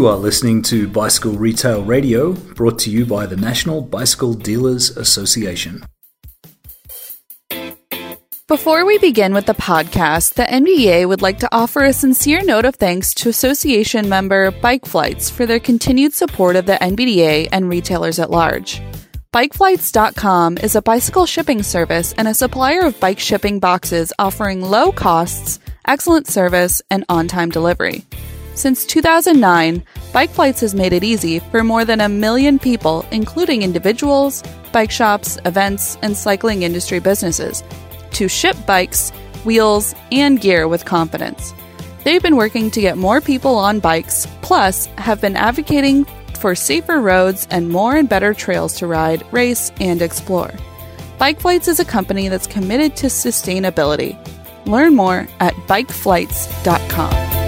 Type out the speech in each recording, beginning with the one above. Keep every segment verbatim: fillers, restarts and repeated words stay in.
You are listening to Bicycle Retail Radio, brought to you by the National Bicycle Dealers Association. Before we begin with the podcast, the N B D A would like to offer a sincere note of thanks to association member Bike Flights for their continued support of the N B D A and retailers at large. Bike Flights dot com is a bicycle shipping service and a supplier of bike shipping boxes offering low costs, excellent service, and on-time delivery. Since two thousand nine, Bike Flights has made it easy for more than a million people, including individuals, bike shops, events, and cycling industry businesses, to ship bikes, wheels, and gear with confidence. They've been working to get more people on bikes, plus have been advocating for safer roads and more and better trails to ride, race, and explore. Bike Flights is a company that's committed to sustainability. Learn more at Bike Flights dot com.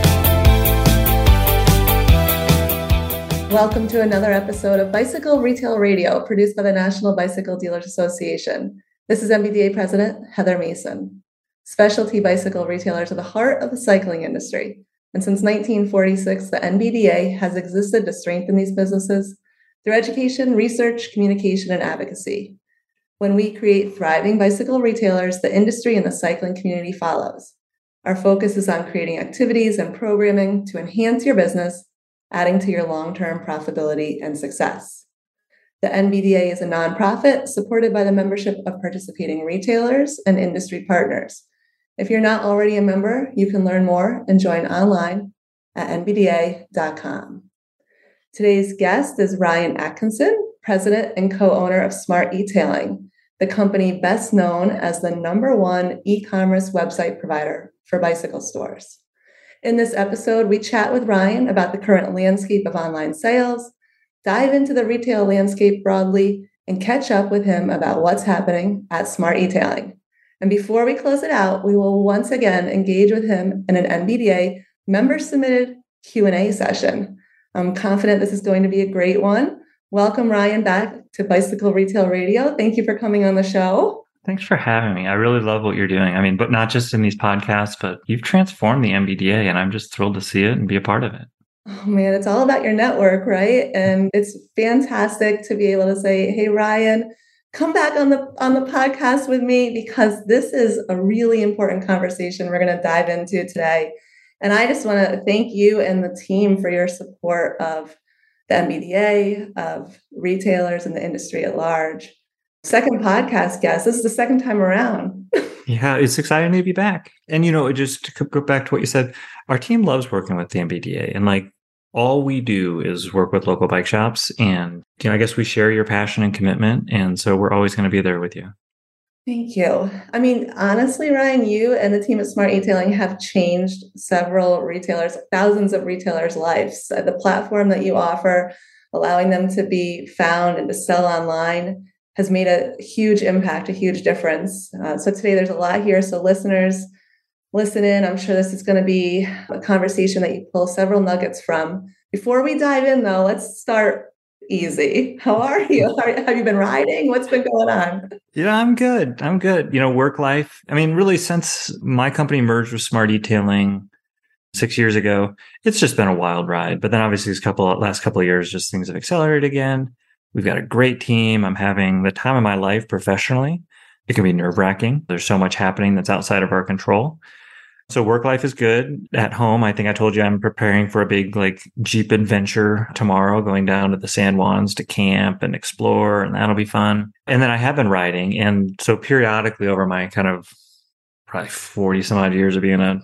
Welcome to another episode of Bicycle Retail Radio, produced by the National Bicycle Dealers Association. This is N B D A President Heather Mason. Specialty bicycle retailers are the heart of the cycling industry, and since nineteen forty-six, the N B D A has existed to strengthen these businesses through education, research, communication, and advocacy. When we create thriving bicycle retailers, the industry and the cycling community follows. Our focus is on creating activities and programming to enhance your business, adding to your long-term profitability and success. The N B D A is a nonprofit supported by the membership of participating retailers and industry partners. If you're not already a member, you can learn more and join online at N B D A dot com. Today's guest is Ryan Atkinson, president and co-owner of Smart Etailing, the company best known as the number one e-commerce website provider for bicycle stores. In this episode, we chat with Ryan about the current landscape of online sales, dive into the retail landscape broadly, and catch up with him about what's happening at Smart Etailing. And before we close it out, we will once again engage with him in an N B D A member-submitted Q and A session. I'm confident this is going to be a great one. Welcome, Ryan, back to Bicycle Retail Radio. Thank you for coming on the show. Thanks for having me. I really love what you're doing. I mean, but not just in these podcasts, but you've transformed the N B D A, and I'm just thrilled to see it and be a part of it. Oh man, it's all about your network, right? And it's fantastic to be able to say, hey, Ryan, come back on the on the podcast with me, because this is a really important conversation we're going to dive into today. And I just want to thank you and the team for your support of the N B D A, of retailers and the industry at large. Second podcast guest. This is the second time around. Yeah, it's exciting to be back. And, you know, just to go back to what you said, our team loves working with the N B D A. And like, all we do is work with local bike shops. And, you know, I guess we share your passion and commitment. And so we're always going to be there with you. Thank you. I mean, honestly, Ryan, you and the team at Smart Etailing have changed several retailers, thousands of retailers' lives. The platform that you offer, allowing them to be found and to sell online, has made a huge impact, a huge difference. Uh, so today there's a lot here. So listeners, listen in. I'm sure this is going to be a conversation that you pull several nuggets from. Before we dive in, though, let's start easy. How are you? Are, have you been riding? What's been going on? Yeah, I'm good. I'm good. You know, work life. I mean, really, since my company merged with Smart Etailing six years ago, it's just been a wild ride. But then obviously these couple last couple of years, just things have accelerated again. We've got a great team. I'm having the time of my life professionally. It can be nerve-wracking. There's so much happening that's outside of our control. So work life is good. At home, I think I told you I'm preparing for a big like Jeep adventure tomorrow, going down to the San Juans to camp and explore, and that'll be fun. And then I have been riding. And so periodically over my kind of probably forty some odd years of being a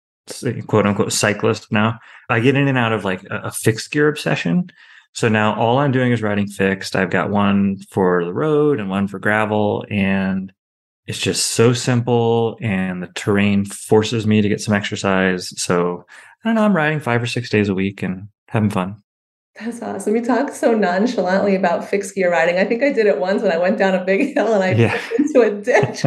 quote unquote cyclist now, I get in and out of like a, a fixed gear obsession. So now all I'm doing is riding fixed. I've got one for the road and one for gravel, and it's just so simple, and the terrain forces me to get some exercise. So I don't know, I'm riding five or six days a week and having fun. That's awesome. You talk so nonchalantly about fixed gear riding. I think I did it once when I went down a big hill and I yeah. fell into a ditch.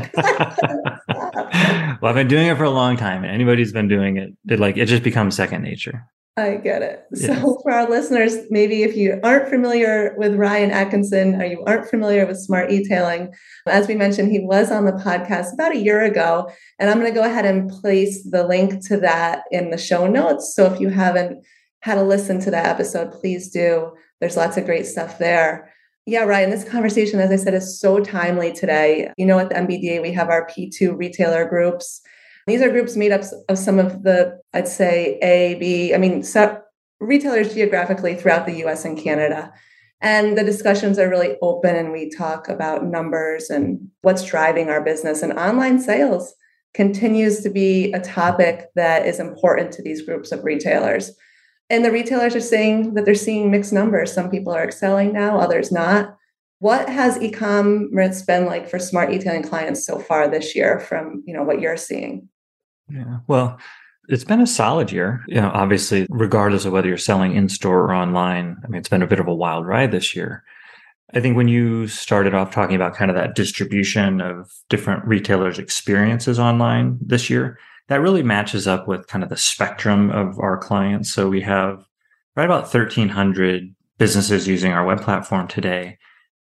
Well, I've been doing it for a long time, and anybody who's been doing it, it like it just becomes second nature. I get it. Yes. So for our listeners, maybe if you aren't familiar with Ryan Atkinson or you aren't familiar with Smart Etailing, as we mentioned, he was on the podcast about a year ago, and I'm going to go ahead and place the link to that in the show notes. So if you haven't had a listen to that episode, please do. There's lots of great stuff there. Yeah, Ryan, this conversation, as I said, is so timely today. You know, at the M B D A, we have our P two retailer groups. These are groups made up of some of the, I'd say, A, B, I mean, so retailers geographically throughout the U S and Canada. And the discussions are really open, and we talk about numbers and what's driving our business. And online sales continues to be a topic that is important to these groups of retailers. And the retailers are saying that they're seeing mixed numbers. Some people are excelling now, others not. What has e-commerce been like for Smart E-tailing clients so far this year from, you know, what you're seeing? Yeah, well, it's been a solid year. You know, obviously, regardless of whether you're selling in store or online, I mean, it's been a bit of a wild ride this year. I think when you started off talking about kind of that distribution of different retailers' experiences online this year, that really matches up with kind of the spectrum of our clients. So we have right about thirteen hundred businesses using our web platform today.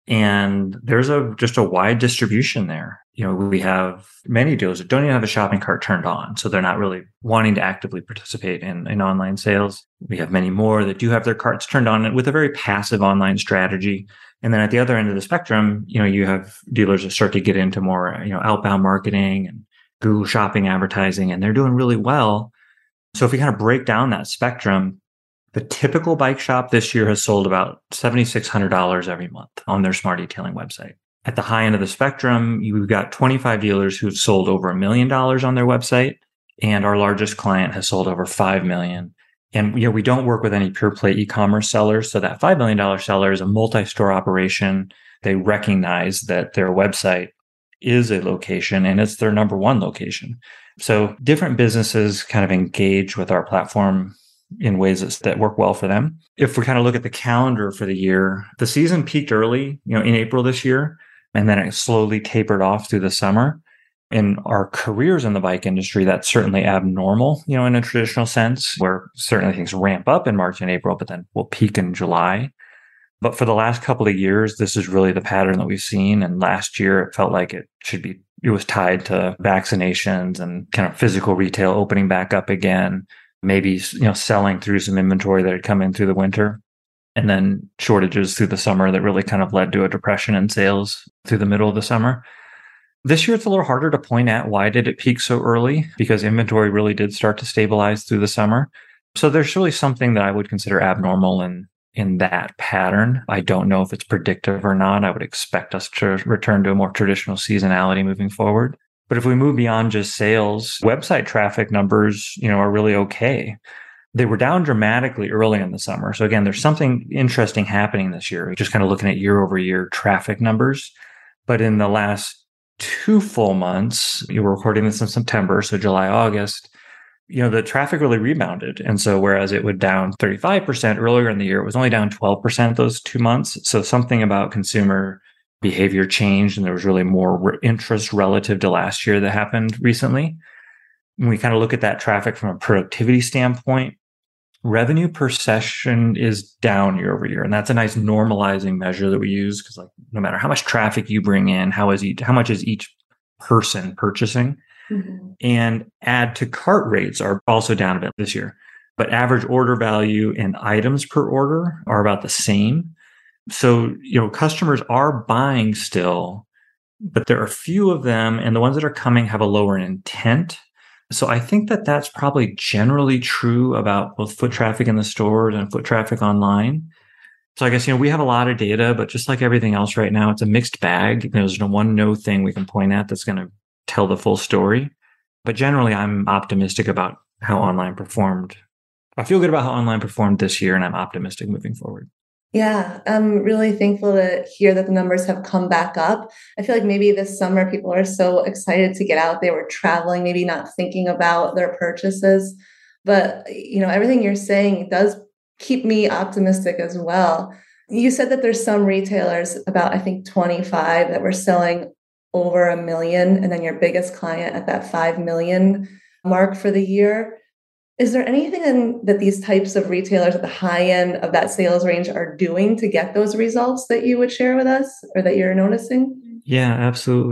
And there's a just a wide distribution there. You know, we have many dealers that don't even have a shopping cart turned on. So they're not really wanting to actively participate in, in online sales. We have many more that do have their carts turned on with a very passive online strategy. And then at the other end of the spectrum, you know, you have dealers that start to get into more, you know, outbound marketing and Google shopping advertising, and they're doing really well. So if we kind of break down that spectrum, the typical bike shop this year has sold about seven thousand six hundred dollars every month on their Smart E-tailing website. At the high end of the spectrum, we've got twenty-five dealers who've sold over a million dollars on their website, and our largest client has sold over five million dollars. And you know, we don't work with any pure play e-commerce sellers. So that five million dollars seller is a multi-store operation. They recognize that their website is a location and it's their number one location. So different businesses kind of engage with our platform in ways that, that work well for them. If we kind of look at the calendar for the year, the season peaked early, you know, in April this year, and then it slowly tapered off through the summer. In our careers in the bike industry, that's certainly abnormal, you know, in a traditional sense, where certainly things ramp up in March and April, but then will peak in July. But for the last couple of years, this is really the pattern that we've seen. And last year, it felt like it should be, it was tied to vaccinations and kind of physical retail opening back up again, maybe, you know, selling through some inventory that had come in through the winter, and then shortages through the summer that really kind of led to a depression in sales through the middle of the summer. This year, it's a little harder to point at why did it peak so early, because inventory really did start to stabilize through the summer. So there's really something that I would consider abnormal in, in that pattern. I don't know if it's predictive or not. I would expect us to return to a more traditional seasonality moving forward. But if we move beyond just sales, website traffic numbers, you know, are really okay. They were down dramatically early in the summer. So again, there's something interesting happening this year, just kind of looking at year over year traffic numbers. But in the last two full months, you were recording this in September, so July, August, you know, the traffic really rebounded. And so whereas it would down thirty-five percent earlier in the year, it was only down twelve percent those two months. So something about consumer behavior changed, and there was really more re- interest relative to last year that happened recently. When we kind of look at that traffic from a productivity standpoint, revenue per session is down year over year. And that's a nice normalizing measure that we use, because like no matter how much traffic you bring in, how is each, how much is each person purchasing? Mm-hmm. And add to cart rates are also down a bit this year. But average order value and items per order are about the same. So, you know, customers are buying still, but there are few of them, and the ones that are coming have a lower intent. So I think that that's probably generally true about both foot traffic in the stores and foot traffic online. So I guess, you know, we have a lot of data, but just like everything else right now, it's a mixed bag. There's no one no thing we can point at that's going to tell the full story. But generally, I'm optimistic about how online performed. I feel good about how online performed this year, and I'm optimistic moving forward. Yeah, I'm really thankful to hear that the numbers have come back up. I feel like maybe this summer people are so excited to get out. They were traveling, maybe not thinking about their purchases. But, you know, everything you're saying does keep me optimistic as well. You said that there's some retailers, about I think twenty-five, that were selling over a million, and then your biggest client at that five million mark for the year. Is there anything in, that these types of retailers at the high end of that sales range are doing to get those results that you would share with us or that you're noticing? Yeah, absolutely.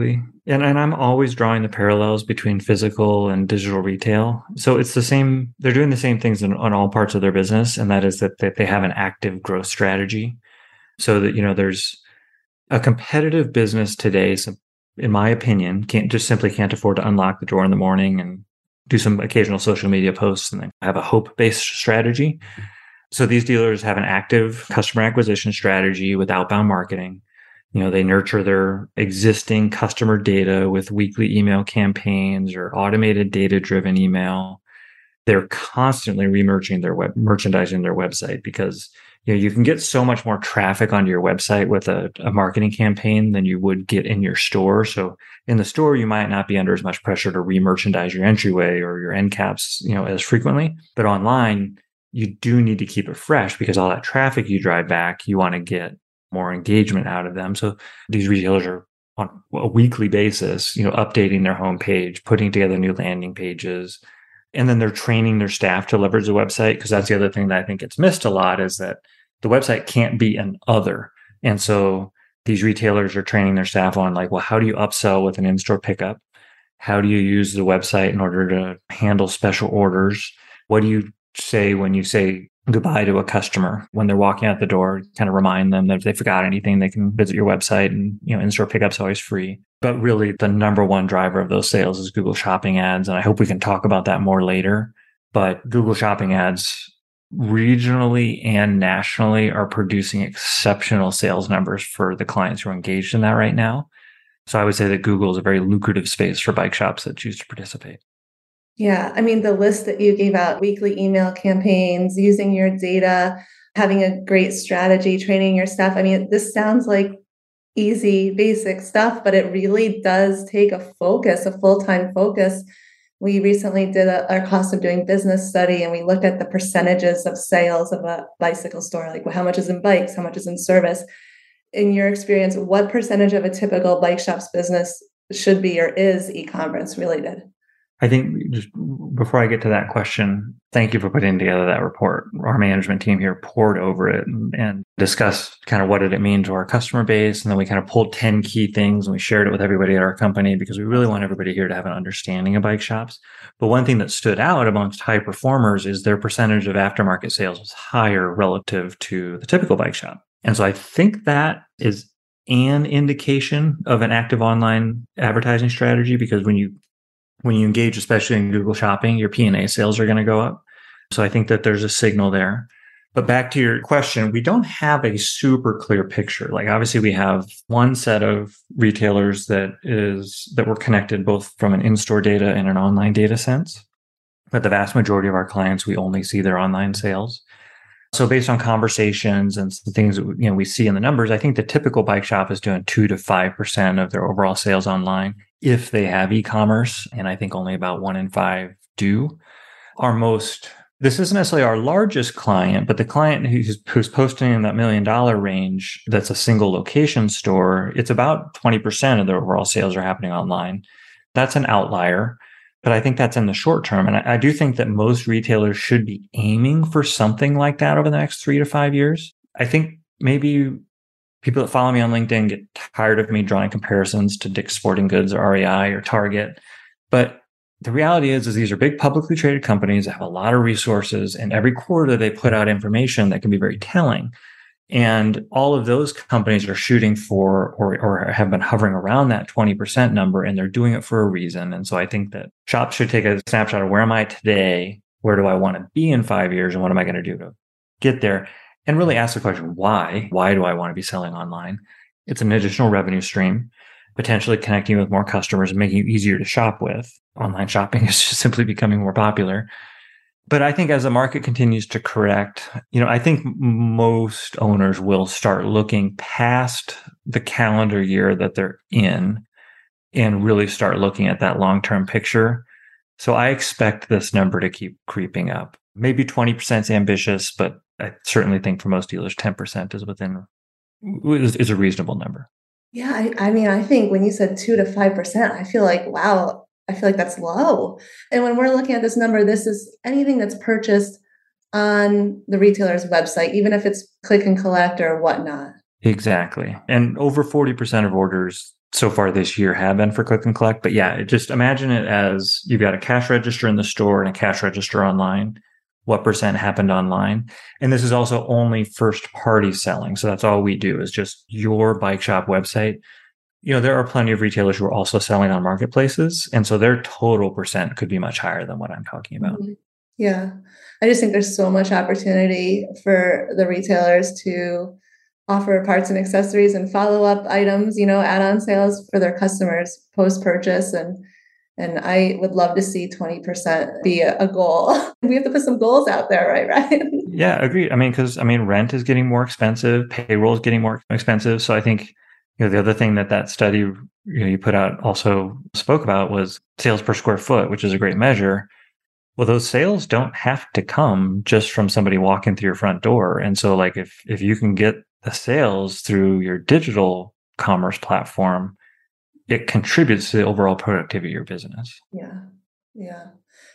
And, and I'm always drawing the parallels between physical and digital retail. So it's the same, they're doing the same things in, on all parts of their business. And that is that, that they have an active growth strategy. So that, you know, there's a competitive business today, so in my opinion, can't just simply can't afford to unlock the door in the morning and do some occasional social media posts and then have a hope-based strategy. So these dealers have an active customer acquisition strategy with outbound marketing. You know, they nurture their existing customer data with weekly email campaigns or automated data-driven email. They're constantly remerching their web, merchandising their website because, you know, you can get so much more traffic onto your website with a, a marketing campaign than you would get in your store. So in the store, you might not be under as much pressure to re-merchandise your entryway or your end caps, you know, as frequently. But online, you do need to keep it fresh because all that traffic you drive back, you want to get more engagement out of them. So these retailers are on a weekly basis, you know, updating their homepage, putting together new landing pages, and then they're training their staff to leverage the website. Because that's the other thing that I think gets missed a lot is that the website can't be an other. And so these retailers are training their staff on like, well, how do you upsell with an in-store pickup? How do you use the website in order to handle special orders? What do you say when you say goodbye to a customer when they're walking out the door? Kind of remind them that if they forgot anything, they can visit your website, and, you know, in-store pickup's always free. But really the number one driver of those sales is Google Shopping ads. And I hope we can talk about that more later. But Google Shopping ads regionally and nationally are producing exceptional sales numbers for the clients who are engaged in that right now. So I would say that Google is a very lucrative space for bike shops that choose to participate. Yeah. I mean, the list that you gave out, weekly email campaigns, using your data, having a great strategy, training your staff. I mean, this sounds like easy, basic stuff, but it really does take a focus, a full-time focus. We recently did a, our cost of doing business study, and we looked at the percentages of sales of a bicycle store, like, well, how much is in bikes, how much is in service. In your experience, what percentage of a typical bike shop's business should be or is e-commerce related? I think just before I get to that question, thank you for putting together that report. Our management team here poured over it and, and discussed kind of what did it mean to our customer base. And then we kind of pulled ten key things and we shared it with everybody at our company because we really want everybody here to have an understanding of bike shops. But one thing that stood out amongst high performers is their percentage of aftermarket sales was higher relative to the typical bike shop. And so I think that is an indication of an active online advertising strategy, because when you When you engage, especially in Google Shopping, your P and A sales are going to go up. So I think that there's a signal there. But back to your question, we don't have a super clear picture. Like, obviously we have one set of retailers that is that we're connected both from an in-store data and an online data sense. But the vast majority of our clients, we only see their online sales. So based on conversations and some things that, you know, we see in the numbers, I think the typical bike shop is doing two to five percent of their overall sales online if they have e-commerce. And I think only about one in five do. Our most, this isn't necessarily our largest client, but the client who's, who's posting in that million dollar range, that's a single location store, it's about twenty percent of their overall sales are happening online. That's an outlier. But I think that's in the short term. And I, I do think that most retailers should be aiming for something like that over the next three to five years. I think maybe people that follow me on LinkedIn get tired of me drawing comparisons to Dick's Sporting Goods or R E I or Target. But the reality is, is these are big publicly traded companies that have a lot of resources, and every quarter they put out information that can be very telling. And all of those companies are shooting for or, or have been hovering around that twenty percent number, and they're doing it for a reason. And so I think that shops should take a snapshot of where am I today? Where do I want to be in five years? And what am I going to do to get there? And really ask the question, why? Why do I want to be selling online? It's an additional revenue stream, potentially connecting with more customers and making it easier to shop with. Online shopping is just simply becoming more popular. But I think as the market continues to correct, you know, I think most owners will start looking past the calendar year that they're in and really start looking at that long-term picture. So I expect this number to keep creeping up. Maybe twenty percent is ambitious, but I certainly think for most dealers, ten percent is within, is, is a reasonable number. Yeah. I, I mean, I think when you said two to five percent, I feel like, wow, I feel like that's low. And when we're looking at this number, this is anything that's purchased on the retailer's website, even if it's click and collect or whatnot. Exactly. And over forty percent of orders so far this year have been for click and collect. But yeah, just imagine it as you've got a cash register in the store and a cash register online. What percent happened online? And this is also only first party selling. So that's all we do is just your bike shop website. You know, there are plenty of retailers who are also selling on marketplaces. And so their total percent could be much higher than what I'm talking about. Mm-hmm. Yeah. I just think there's so much opportunity for the retailers to offer parts and accessories and follow-up items, you know, add-on sales for their customers post-purchase. And and I would love to see twenty percent be a, a goal. We have to put some goals out there, right, Ryan? Yeah, agreed. I mean, because, I mean, rent is getting more expensive, payroll is getting more expensive. So I think, you know, the other thing that that study, you know, you put out also spoke about was sales per square foot, which is a great measure. Well, those sales don't have to come just from somebody walking through your front door. And so like if if you can get the sales through your digital commerce platform, it contributes to the overall productivity of your business. Yeah. Yeah.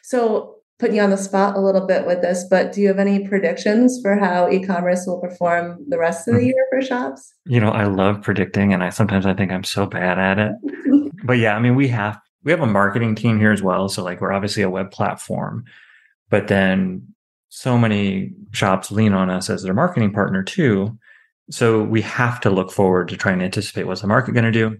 So putting you on the spot a little bit with this, but do you have any predictions for how e-commerce will perform the rest of the year for shops? You know, I love predicting, and I sometimes I think I'm so bad at it. But yeah, I mean, we have we have a marketing team here as well. So like we're obviously a web platform, but then so many shops lean on us as their marketing partner too. So we have to look forward to trying to anticipate what's the market going to do.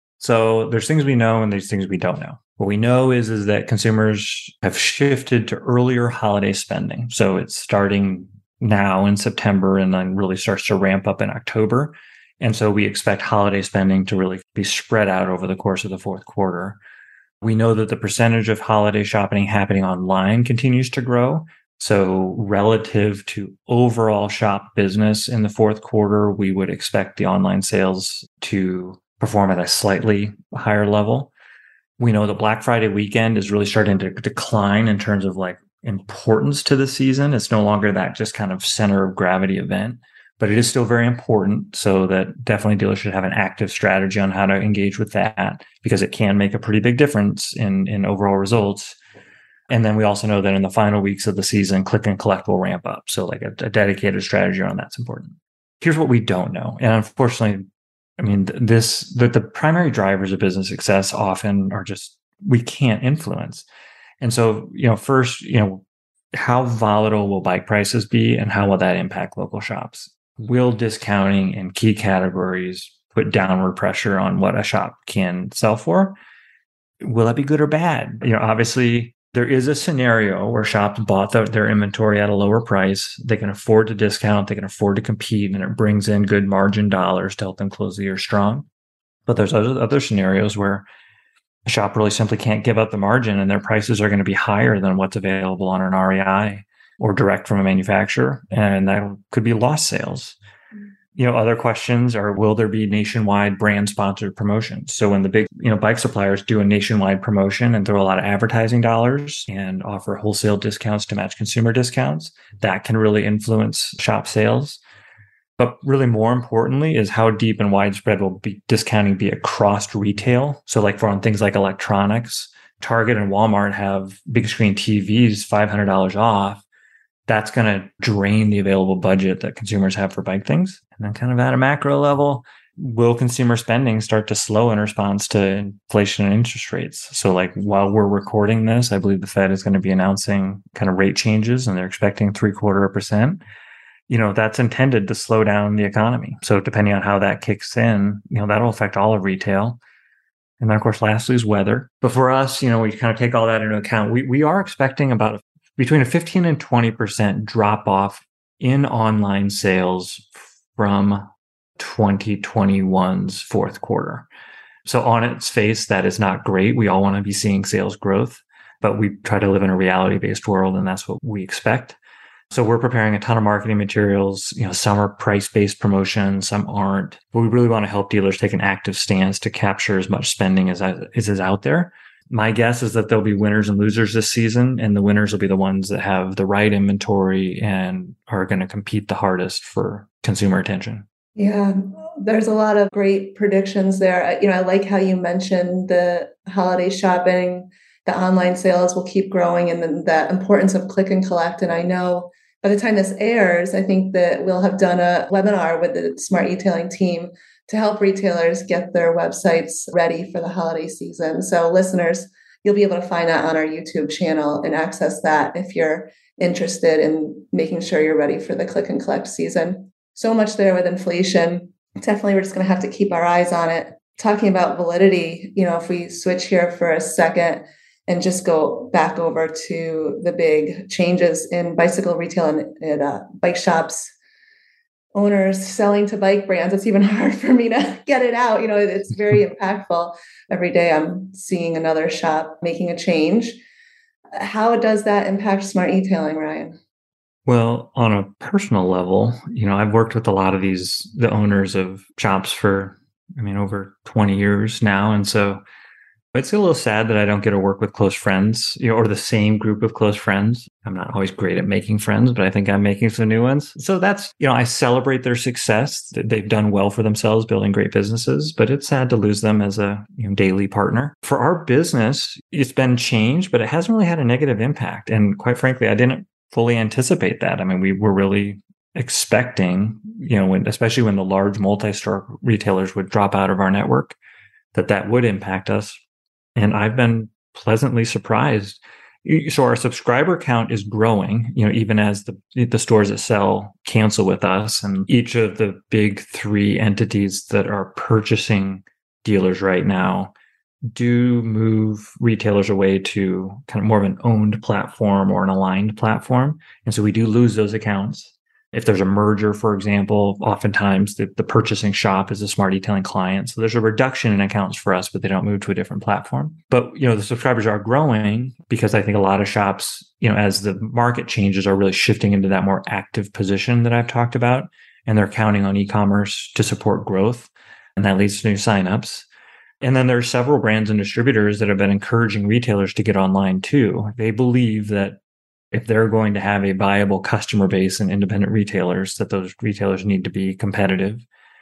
So there's things we know and there's things we don't know. What we know is, is that consumers have shifted to earlier holiday spending. So it's starting now in September and then really starts to ramp up in October. And so we expect holiday spending to really be spread out over the course of the fourth quarter. We know that the percentage of holiday shopping happening online continues to grow. So relative to overall shop business in the fourth quarter, we would expect the online sales to perform at a slightly higher level. We know the Black Friday weekend is really starting to decline in terms of like importance to the season. It's no longer that just kind of center of gravity event, but it is still very important. So that definitely dealers should have an active strategy on how to engage with that because it can make a pretty big difference in, in overall results. And then we also know that in the final weeks of the season, click and collect will ramp up. So like a, a dedicated strategy on that's important. Here's what we don't know. And unfortunately, I mean, this, that the primary drivers of business success often are just, we can't influence. And so, you know, first, you know, how volatile will bike prices be and how will that impact local shops? Will discounting in key categories put downward pressure on what a shop can sell for? Will that be good or bad? You know, obviously there is a scenario where shops bought the, their inventory at a lower price. They can afford to discount, they can afford to compete, and it brings in good margin dollars to help them close the year strong. But there's other, other scenarios where a shop really simply can't give up the margin and their prices are going to be higher than what's available on an R E I or direct from a manufacturer. And that could be lost sales. You know, other questions are, will there be nationwide brand sponsored promotions? So when the big, you know, bike suppliers do a nationwide promotion and throw a lot of advertising dollars and offer wholesale discounts to match consumer discounts, that can really influence shop sales. But really more importantly is how deep and widespread will be discounting be across retail. So like for on things like electronics, Target and Walmart have big screen T Vs, five hundred dollars off. That's going to drain the available budget that consumers have for bike things. And then kind of at a macro level, will consumer spending start to slow in response to inflation and interest rates? So like while we're recording this, I believe the Fed is going to be announcing kind of rate changes and they're expecting three quarter of a percent. You know, that's intended to slow down the economy. So depending on how that kicks in, you know, that'll affect all of retail. And then of course, lastly is weather. But for us, you know, we kind of take all that into account. We we are expecting about a between a fifteen and twenty percent drop off in online sales from twenty twenty-one's fourth quarter. So on its face, that is not great. We all want to be seeing sales growth, but we try to live in a reality-based world, and that's what we expect. So we're preparing a ton of marketing materials. You know, some are price-based promotions, some aren't. But we really want to help dealers take an active stance to capture as much spending as is, is out there. My guess is that there'll be winners and losers this season, and the winners will be the ones that have the right inventory and are going to compete the hardest for consumer attention. Yeah, there's a lot of great predictions there. You know, I like how you mentioned the holiday shopping, the online sales will keep growing, and then the importance of click and collect. And I know by the time this airs, I think that we'll have done a webinar with the Smart Etailing team to help retailers get their websites ready for the holiday season. So listeners, you'll be able to find that on our YouTube channel and access that if you're interested in making sure you're ready for the click and collect season. So much there with inflation. Definitely, we're just going to have to keep our eyes on it. Talking about validity, you know, if we switch here for a second and just go back over to the big changes in bicycle retail and, and uh, bike shops, owners selling to bike brands, it's even hard for me to get it out. You know, it's very impactful. Every day I'm seeing another shop making a change. How does that impact Smart Etailing, Ryan? Well, on a personal level, you know, I've worked with a lot of these, the owners of shops for, I mean, over twenty years now. And so it's a little sad that I don't get to work with close friends, you know, or the same group of close friends. I'm not always great at making friends, but I think I'm making some new ones. So that's, you know, I celebrate their success. They've done well for themselves, building great businesses, but it's sad to lose them as a you know, daily partner. For our business, it's been changed, but it hasn't really had a negative impact. And quite frankly, I didn't fully anticipate that. I mean, we were really expecting, you know, when, especially when the large multi-store retailers would drop out of our network, that that would impact us. And I've been pleasantly surprised. So our subscriber count is growing, you know, even as the the stores that sell cancel with us. And each of the big three entities that are purchasing dealers right now do move retailers away to kind of more of an owned platform or an aligned platform. And so we do lose those accounts. If there's a merger, for example, oftentimes the, the purchasing shop is a Smart Etailing client. So there's a reduction in accounts for us, but they don't move to a different platform. But, you know, the subscribers are growing because I think a lot of shops, you know, as the market changes, are really shifting into that more active position that I've talked about. And they're counting on e-commerce to support growth. And that leads to new signups. And then there are several brands and distributors that have been encouraging retailers to get online too. They believe that if they're going to have a viable customer base and independent retailers, that those retailers need to be competitive.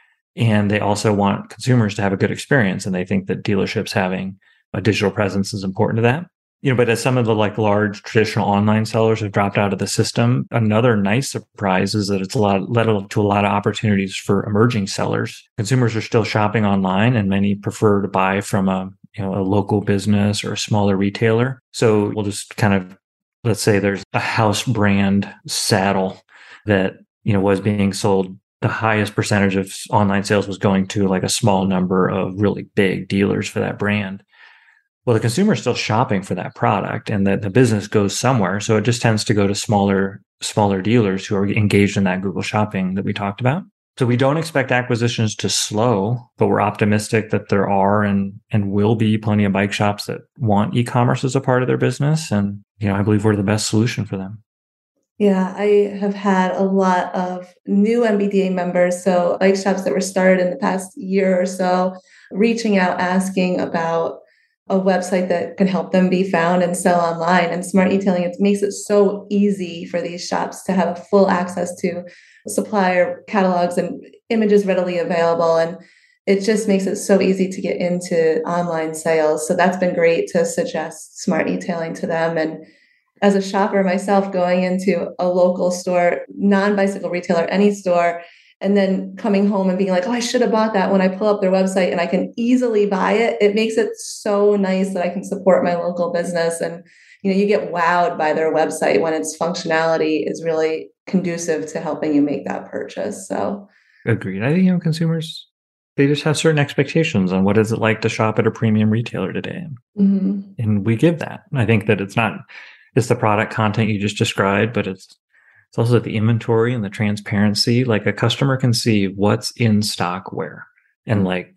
And they also want consumers to have a good experience. And they think that dealerships having a digital presence is important to that. You know, but as some of the like large traditional online sellers have dropped out of the system, another nice surprise is that it's a lot led to a lot of opportunities for emerging sellers. Consumers are still shopping online, and many prefer to buy from a you know a local business or a smaller retailer. So we'll just kind of let's say there's a house brand saddle that, you know, was being sold. The highest percentage of online sales was going to like a small number of really big dealers for that brand. Well, the consumer is still shopping for that product, and that the business goes somewhere. So it just tends to go to smaller, smaller dealers who are engaged in that Google shopping that we talked about. So we don't expect acquisitions to slow, but we're optimistic that there are and and will be plenty of bike shops that want e-commerce as a part of their business. And, you know, I believe we're the best solution for them. Yeah, I have had a lot of new M B D A members, so bike shops that were started in the past year or so, reaching out, asking about a website that can help them be found and sell online. And Smart Etailing, it makes it so easy for these shops to have full access to supplier catalogs and images readily available. And it just makes it so easy to get into online sales. So that's been great to suggest Smart Etailing to them. And as a shopper myself, going into a local store, non-bicycle retailer, any store, and then coming home and being like, oh, I should have bought that, when I pull up their website and I can easily buy it, it makes it so nice that I can support my local business. And, you know, you get wowed by their website when its functionality is really conducive to helping you make that purchase. So agreed. I think, you know, consumers, they just have certain expectations on what is it like to shop at a premium retailer today. Mm-hmm. And we give that. I think that it's not, it's the product content you just described, but it's It's also the inventory and the transparency. Like a customer can see what's in stock where. And like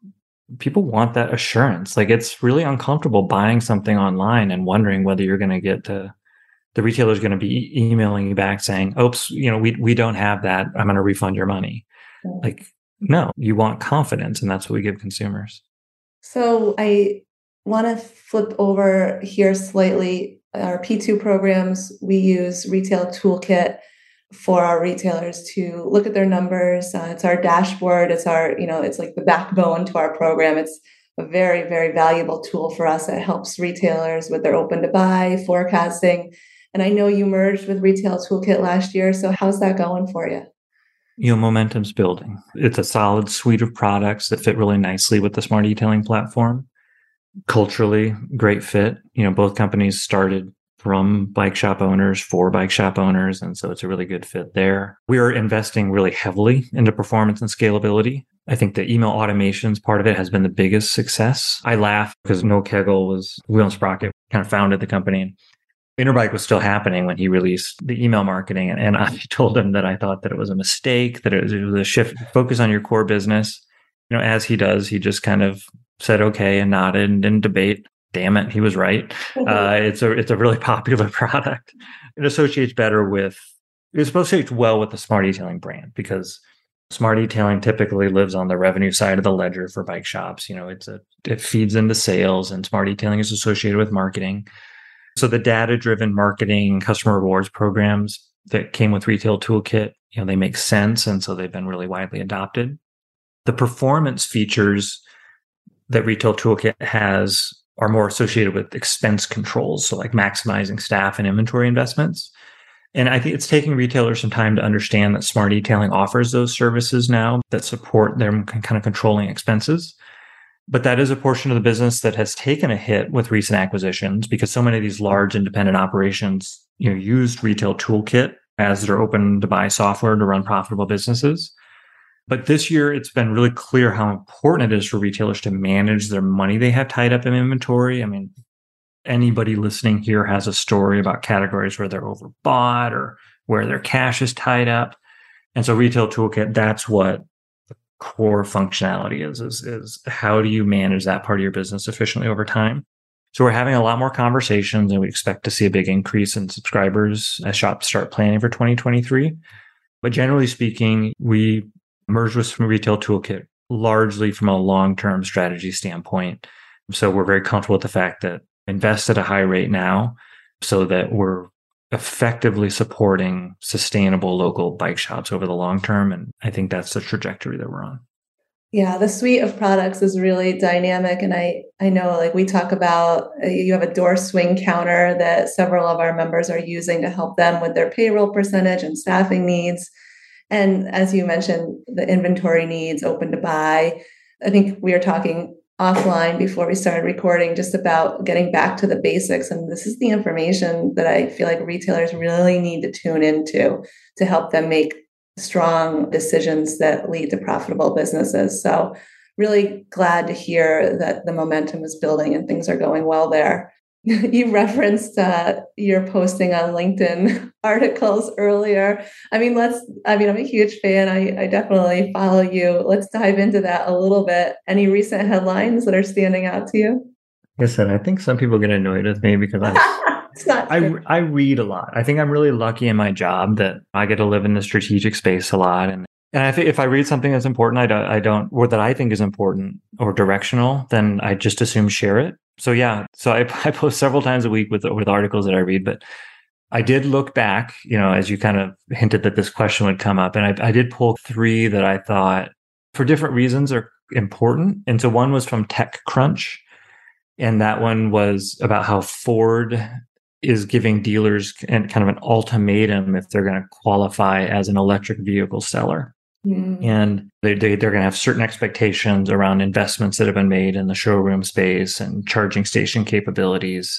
people want that assurance. Like it's really uncomfortable buying something online and wondering whether you're going to get to, the retailer's going to be e- emailing you back saying, oops, you know, we we don't have that. I'm going to refund your money. Mm-hmm. Like, no, you want confidence. And that's what we give consumers. So I want to flip over here slightly. Our P two programs, we use Retail Toolkit for our retailers to look at their numbers. Uh, it's our dashboard. It's our, you know, it's like the backbone to our program. It's a very, very valuable tool for us. It helps retailers with their open to buy, forecasting, And I know you merged with Retail Toolkit last year. So how's that going for you? You know, momentum's building. It's a solid suite of products that fit really nicely with the Smart E-tailing platform. Culturally, great fit. You know, both companies started from bike shop owners for bike shop owners. And so it's a really good fit there. We are investing really heavily into performance and scalability. I think the email automations part of it has been the biggest success. I laugh because Noel Kegel was Wheel and Sprocket, kind of founded the company. Interbike was still happening when he released the email marketing. And, and I told him that I thought that it was a mistake, that it was, it was a shift, focus on your core business. You know, as he does, he just kind of said, okay, and nodded and didn't debate. Damn it, he was right. Mm-hmm. Uh, it's a, it's a really popular product. It associates better with, it associates well with the Smart E-tailing brand because Smart E-tailing typically lives on the revenue side of the ledger for bike shops. You know, it's a, it feeds into sales, and Smart E-tailing is associated with marketing. So the data-driven marketing customer rewards programs that came with Retail Toolkit, you know, they make sense. And so they've been really widely adopted. The performance features that Retail Toolkit has are more associated with expense controls. So like maximizing staff and inventory investments. And I think it's taking retailers some time to understand that Smart E-tailing offers those services now that support them kind of controlling expenses. But that is a portion of the business that has taken a hit with recent acquisitions because so many of these large independent operations, you know, used Retail Toolkit as their open to buy software to run profitable businesses. But this year, it's been really clear how important it is for retailers to manage their money they have tied up in inventory. I mean, anybody listening here has a story about categories where they're overbought or where their cash is tied up. And so Retail Toolkit, that's what core functionality is, is, is how do you manage that part of your business efficiently over time? So we're having a lot more conversations, and we expect to see a big increase in subscribers as shops start planning for twenty twenty-three. But generally speaking, we merged with Retail Toolkit largely from a long-term strategy standpoint. So we're very comfortable with the fact that invest at a high rate now so that we're effectively supporting sustainable local bike shops over the long term. And I think that's the trajectory that we're on. Yeah, the suite of products is really dynamic. And I, I know like we talk about, uh, you have a door swing counter that several of our members are using to help them with their payroll percentage and staffing needs. And as you mentioned, the inventory needs, open to buy. I think we were talking offline before we started recording just about getting back to the basics. And this is the information that I feel like retailers really need to tune into to help them make strong decisions that lead to profitable businesses. So really glad to hear that the momentum is building and things are going well there. You referenced uh, your posting on LinkedIn articles earlier. I mean, let's, I mean, I'm a huge fan. I, I definitely follow you. Let's dive into that a little bit. Any recent headlines that are standing out to you? Like I said, I think some people get annoyed with me because I, it's not I, I read a lot. I think I'm really lucky in my job that I get to live in the strategic space a lot. And And I think if I read something that's important, I don't, I don't, or that I think is important or directional, then I just assume share it. So yeah, so I, I post several times a week with with articles that I read, but I did look back, you know, as you kind of hinted that this question would come up, and I, I did pull three that I thought for different reasons are important. And so one was from TechCrunch, and that one was about how Ford is giving dealers kind of an ultimatum if they're going to qualify as an electric vehicle seller. Mm. And they, they, they're going to have certain expectations around investments that have been made in the showroom space and charging station capabilities.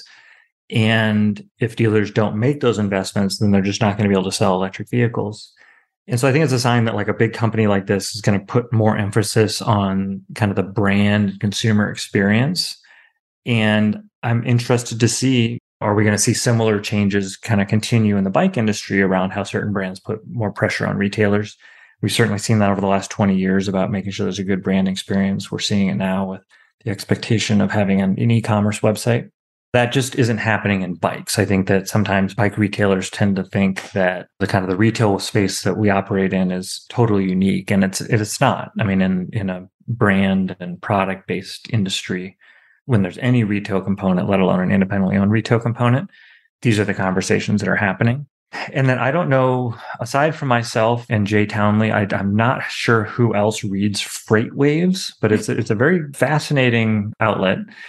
And if dealers don't make those investments, then they're just not going to be able to sell electric vehicles. And so I think it's a sign that like a big company like this is going to put more emphasis on kind of the brand and consumer experience. And I'm interested to see, are we going to see similar changes kind of continue in the bike industry around how certain brands put more pressure on retailers? We've certainly seen that over the last twenty years about making sure there's a good brand experience. We're seeing it now with the expectation of having an, an e-commerce website. That just isn't happening in bikes. I think that sometimes bike retailers tend to think that the kind of the retail space that we operate in is totally unique, and it's it's not. I mean, in in a brand and product based industry, when there's any retail component, let alone an independently owned retail component, these are the conversations that are happening. And then I don't know, aside from myself and Jay Townley, I, I'm not sure who else reads Freight Waves, but it's it's a very fascinating outlet.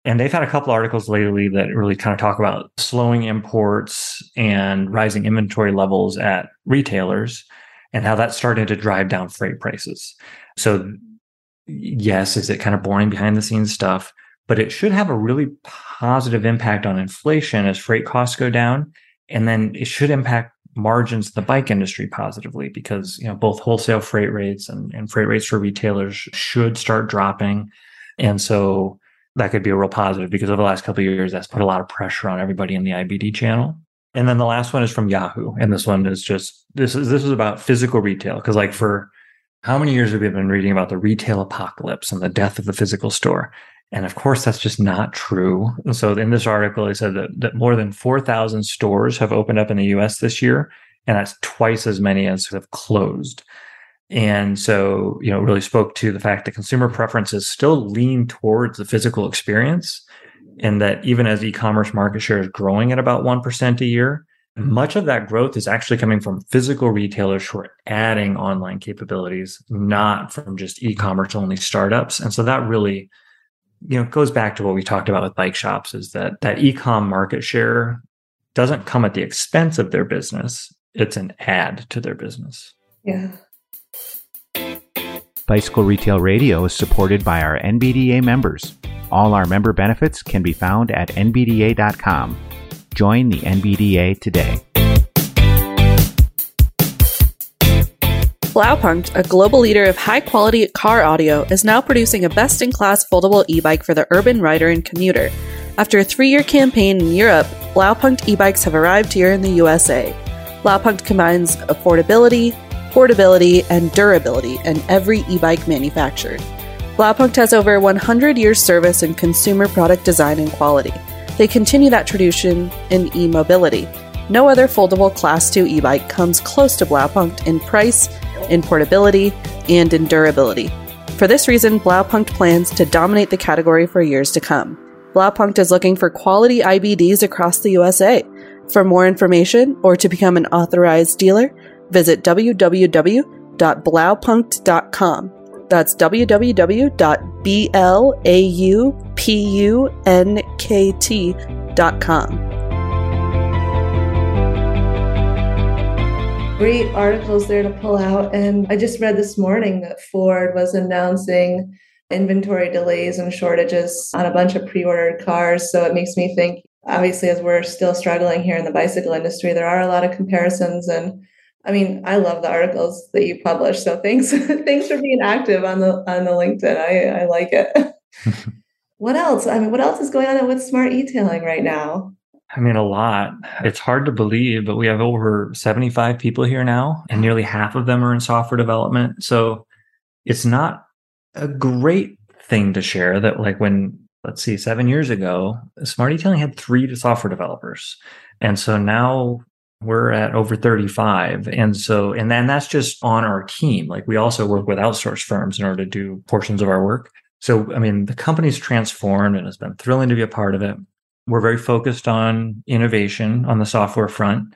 And they've had a couple articles lately that really kind of talk about slowing imports and rising inventory levels at retailers and how that's starting to drive down freight prices. So yes, is it kind of boring behind the scenes stuff, but it should have a really positive impact on inflation as freight costs go down. And then it should impact margins in the bike industry positively because, you know, both wholesale freight rates and, and freight rates for retailers should start dropping. And so that could be a real positive because over the last couple of years, that's put a lot of pressure on everybody in the I B D channel. And then the last one is from Yahoo. And this one is just, this is, this is about physical retail. Cause like for how many years have we been reading about the retail apocalypse and the death of the physical store? And of course, that's just not true. And so in this article, they said that, that more than four thousand stores have opened up in the U S this year. And that's twice as many as have closed. And so, you know, it really spoke to the fact that consumer preferences still lean towards the physical experience. And that even as e-commerce market share is growing at about one percent a year, much of that growth is actually coming from physical retailers who are adding online capabilities, not from just e-commerce only startups. And so that really, you know, goes back to what we talked about with bike shops is that that e-com market share doesn't come at the expense of their business. It's an add to their business. Yeah. Bicycle Retail Radio is supported by our N B D A members. All our member benefits can be found at N B D A dot com. Join the N B D A today. Blaupunkt, a global leader of high-quality car audio, is now producing a best-in-class foldable e-bike for the urban rider and commuter. After a three-year campaign in Europe, Blaupunkt e-bikes have arrived here in the U S A. Blaupunkt combines affordability, portability, and durability in every e-bike manufactured. Blaupunkt has over one hundred years service in consumer product design and quality. They continue that tradition in e-mobility. No other foldable Class two e-bike comes close to Blaupunkt in price, in portability, and in durability. For this reason, Blaupunkt plans to dominate the category for years to come. Blaupunkt is looking for quality I B Ds across the U S A. For more information or to become an authorized dealer, visit w w w dot blaupunkt dot com. That's w w w dot blaupunkt dot com. Great articles there to pull out. And I just read this morning that Ford was announcing inventory delays and shortages on a bunch of pre-ordered cars. So it makes me think, obviously, as we're still struggling here in the bicycle industry, there are a lot of comparisons. And I mean, I love the articles that you publish. So thanks, thanks for being active on the on the LinkedIn. I, I like it. What else? I mean, what else is going on with smart e-tailing right now? I mean, a lot. It's hard to believe, but we have over seventy-five people here now, and nearly half of them are in software development. So it's not a great thing to share that, like, when, let's see, seven years ago, Smart E-Tailing had three software developers. And so now we're at over thirty-five. And so, and then that's just on our team. Like, we also work with outsourced firms in order to do portions of our work. So, I mean, the company's transformed and it's been thrilling to be a part of it. We're very focused on innovation on the software front.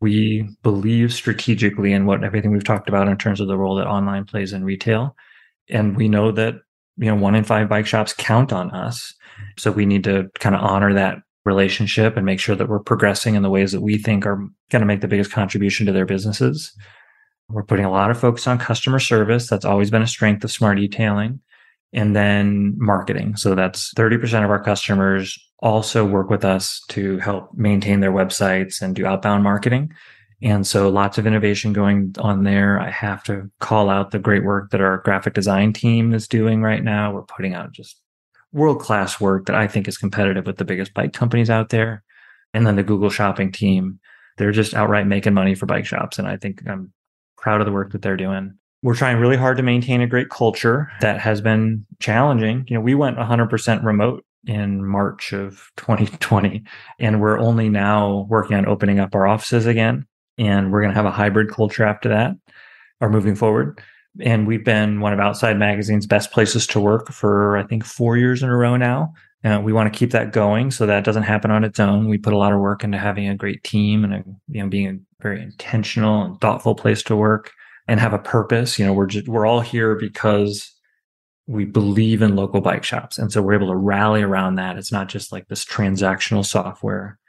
We believe strategically in what everything we've talked about in terms of the role that online plays in retail. And we know that, you know, one in five bike shops count on us. So we need to kind of honor that relationship and make sure that we're progressing in the ways that we think are going to make the biggest contribution to their businesses. We're putting a lot of focus on customer service. That's always been a strength of Smart E-Tailing. And then marketing. So that's thirty percent of our customers also work with us to help maintain their websites and do outbound marketing. And so lots of innovation going on there. I have to call out the great work that our graphic design team is doing right now. We're putting out just world-class work that I think is competitive with the biggest bike companies out there. And then the Google Shopping team, they're just outright making money for bike shops. And I think I'm proud of the work that they're doing. We're trying really hard to maintain a great culture that has been challenging. You know, we went one hundred percent remote in March of twenty twenty, and we're only now working on opening up our offices again. And we're going to have a hybrid culture after that, or moving forward. And we've been one of Outside Magazine's best places to work for, I think, four years in a row now. And we want to keep that going so that doesn't happen on its own. We put a lot of work into having a great team and a, you know, being a very intentional and thoughtful place to work and have a purpose. You know, we're just, we're all here because we believe in local bike shops. And so we're able to rally around that. It's not just like this transactional software.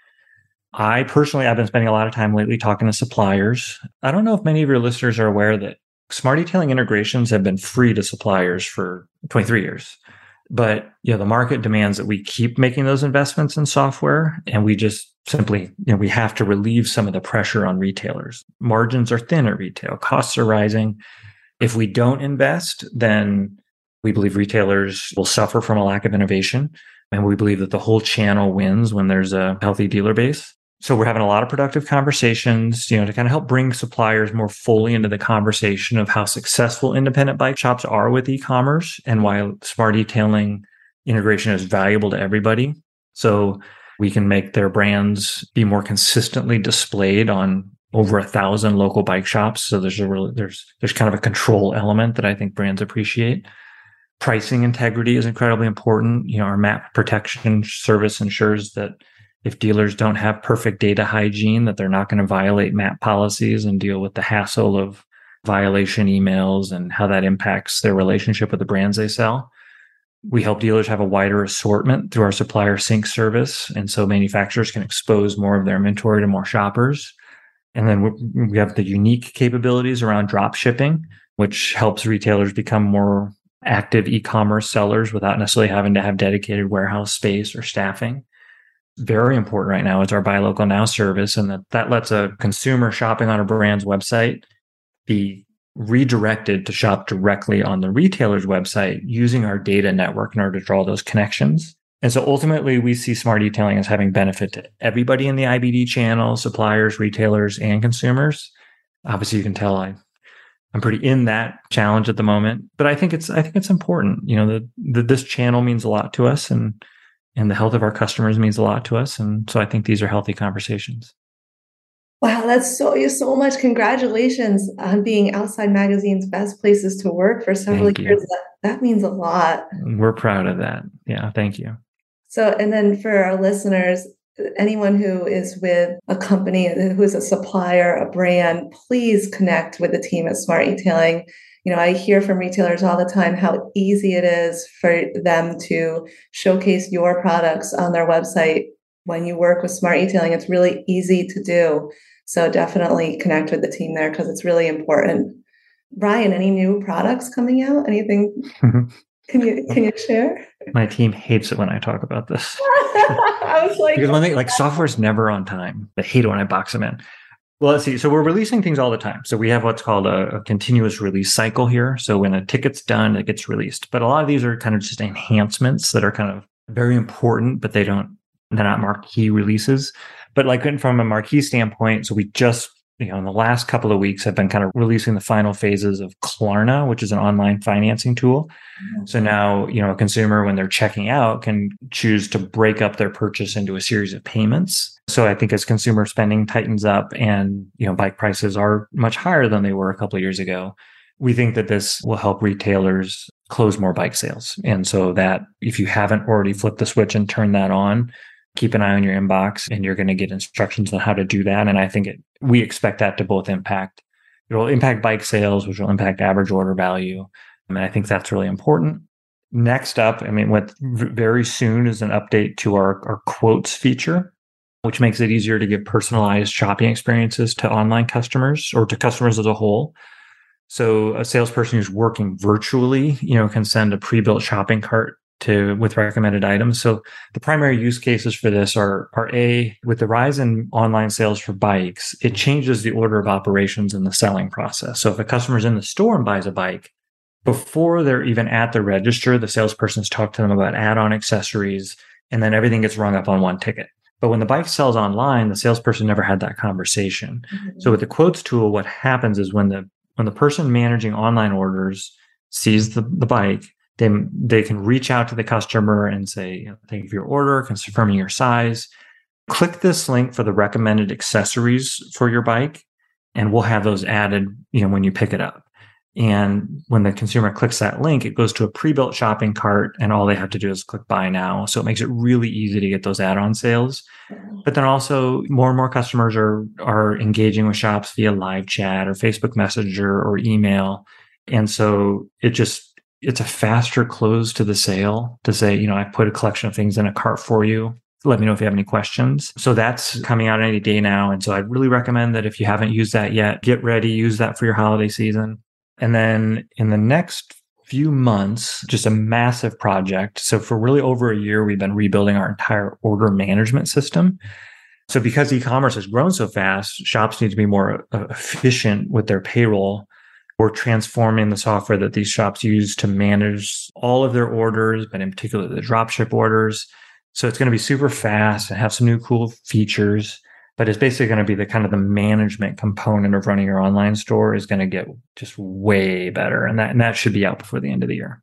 I personally, I've been spending a lot of time lately talking to suppliers. I don't know if many of your listeners are aware that smart e-tailing integrations have been free to suppliers for twenty-three years. But you know, the market demands that we keep making those investments in software, and we just simply, you know, we have to relieve some of the pressure on retailers. Margins are thin at retail, costs are rising. If we don't invest, then we believe retailers will suffer from a lack of innovation. And we believe that the whole channel wins when there's a healthy dealer base. So we're having a lot of productive conversations, you know, to kind of help bring suppliers more fully into the conversation of how successful independent bike shops are with e-commerce and why smart e-tailing integration is valuable to everybody. So we can make their brands be more consistently displayed on over a thousand local bike shops. So there's a really, there's, there's kind of a control element that I think brands appreciate. Pricing integrity is incredibly important. You know, our map protection service ensures that if dealers don't have perfect data hygiene, that they're not going to violate map policies and deal with the hassle of violation emails and how that impacts their relationship with the brands they sell. We help dealers have a wider assortment through our supplier sync service. And so manufacturers can expose more of their inventory to more shoppers. And then we have the unique capabilities around drop shipping, which helps retailers become more active e-commerce sellers without necessarily having to have dedicated warehouse space or staffing. Very important right now is our Buy Local Now service, and that, that lets a consumer shopping on a brand's website be redirected to shop directly on the retailer's website using our data network in order to draw those connections. And so ultimately, we see smart e-tailing as having benefit to everybody in the I B D channel, suppliers, retailers, and consumers. Obviously, you can tell I, I'm pretty in that challenge at the moment, but I think it's I think it's important. You know, that the, this channel means a lot to us, and and the health of our customers means a lot to us. And so I think these are healthy conversations. Wow, that's so you so much. Congratulations on being Outside Magazine's best places to work for several Thank years. you. That, that means a lot. We're proud of that. Yeah, thank you. So, and then for our listeners, anyone who is with a company, who is a supplier, a brand, please connect with the team at Smart E-Tailing. You know, I hear from retailers all the time how easy it is for them to showcase your products on their website. When you work with Smart E-Tailing, it's really easy to do. So definitely connect with the team there because it's really important. Brian, any new products coming out? Anything? Can you can you share? My team hates it when I talk about this. I was like, because one thing, like software's never on time. They hate it when I box them in. Well, let's see. So we're releasing things all the time. So we have what's called a, a continuous release cycle here. So when a ticket's done, it gets released. But a lot of these are kind of just enhancements that are kind of very important, but they don't, they're not marquee releases. But like from a marquee standpoint, so we just, you know, in the last couple of weeks have been kind of releasing the final phases of Klarna, which is an online financing tool. Mm-hmm. So now, you know, a consumer, when they're checking out, can choose to break up their purchase into a series of payments. So I think as consumer spending tightens up and, you know, bike prices are much higher than they were a couple of years ago, we think that this will help retailers close more bike sales. And so that if you haven't already flipped the switch and turned that on, keep an eye on your inbox and you're going to get instructions on how to do that. And I think it, we expect that to both impact, it will impact bike sales, which will impact average order value. And I think that's really important. Next up, I mean, what very soon is an update to our, our quotes feature, which makes it easier to give personalized shopping experiences to online customers or to customers as a whole. So a salesperson who's working virtually, you know, can send a pre-built shopping cart to with recommended items. So the primary use cases for this are, are A, with the rise in online sales for bikes, it changes the order of operations in the selling process. So if a customer's in the store and buys a bike, before they're even at the register, the salesperson's talked to them about add-on accessories, and then everything gets rung up on one ticket. But when the bike sells online, the salesperson never had that conversation. Mm-hmm. So with the quotes tool, what happens is when the when the person managing online orders sees the, the bike, They, they can reach out to the customer and say, you know, thank you for your order, confirming your size. Click this link for the recommended accessories for your bike, and we'll have those added, you know, when you pick it up. And when the consumer clicks that link, it goes to a pre-built shopping cart, and all they have to do is click buy now. So it makes it really easy to get those add-on sales. But then also more and more customers are, are engaging with shops via live chat or Facebook Messenger or email. And so it just it's a faster close to the sale to say, you know, I put a collection of things in a cart for you. Let me know if you have any questions. So that's coming out any day now. And so I'd really recommend that if you haven't used that yet, get ready, use that for your holiday season. And then in the next few months, just a massive project. So for really over a year, we've been rebuilding our entire order management system. So because e-commerce has grown so fast, shops need to be more uh, efficient with their payroll. We're transforming the software that these shops use to manage all of their orders, but in particular the dropship orders. So it's going to be super fast and have some new cool features, but it's basically going to be the kind of the management component of running your online store is going to get just way better. And that, and that should be out before the end of the year.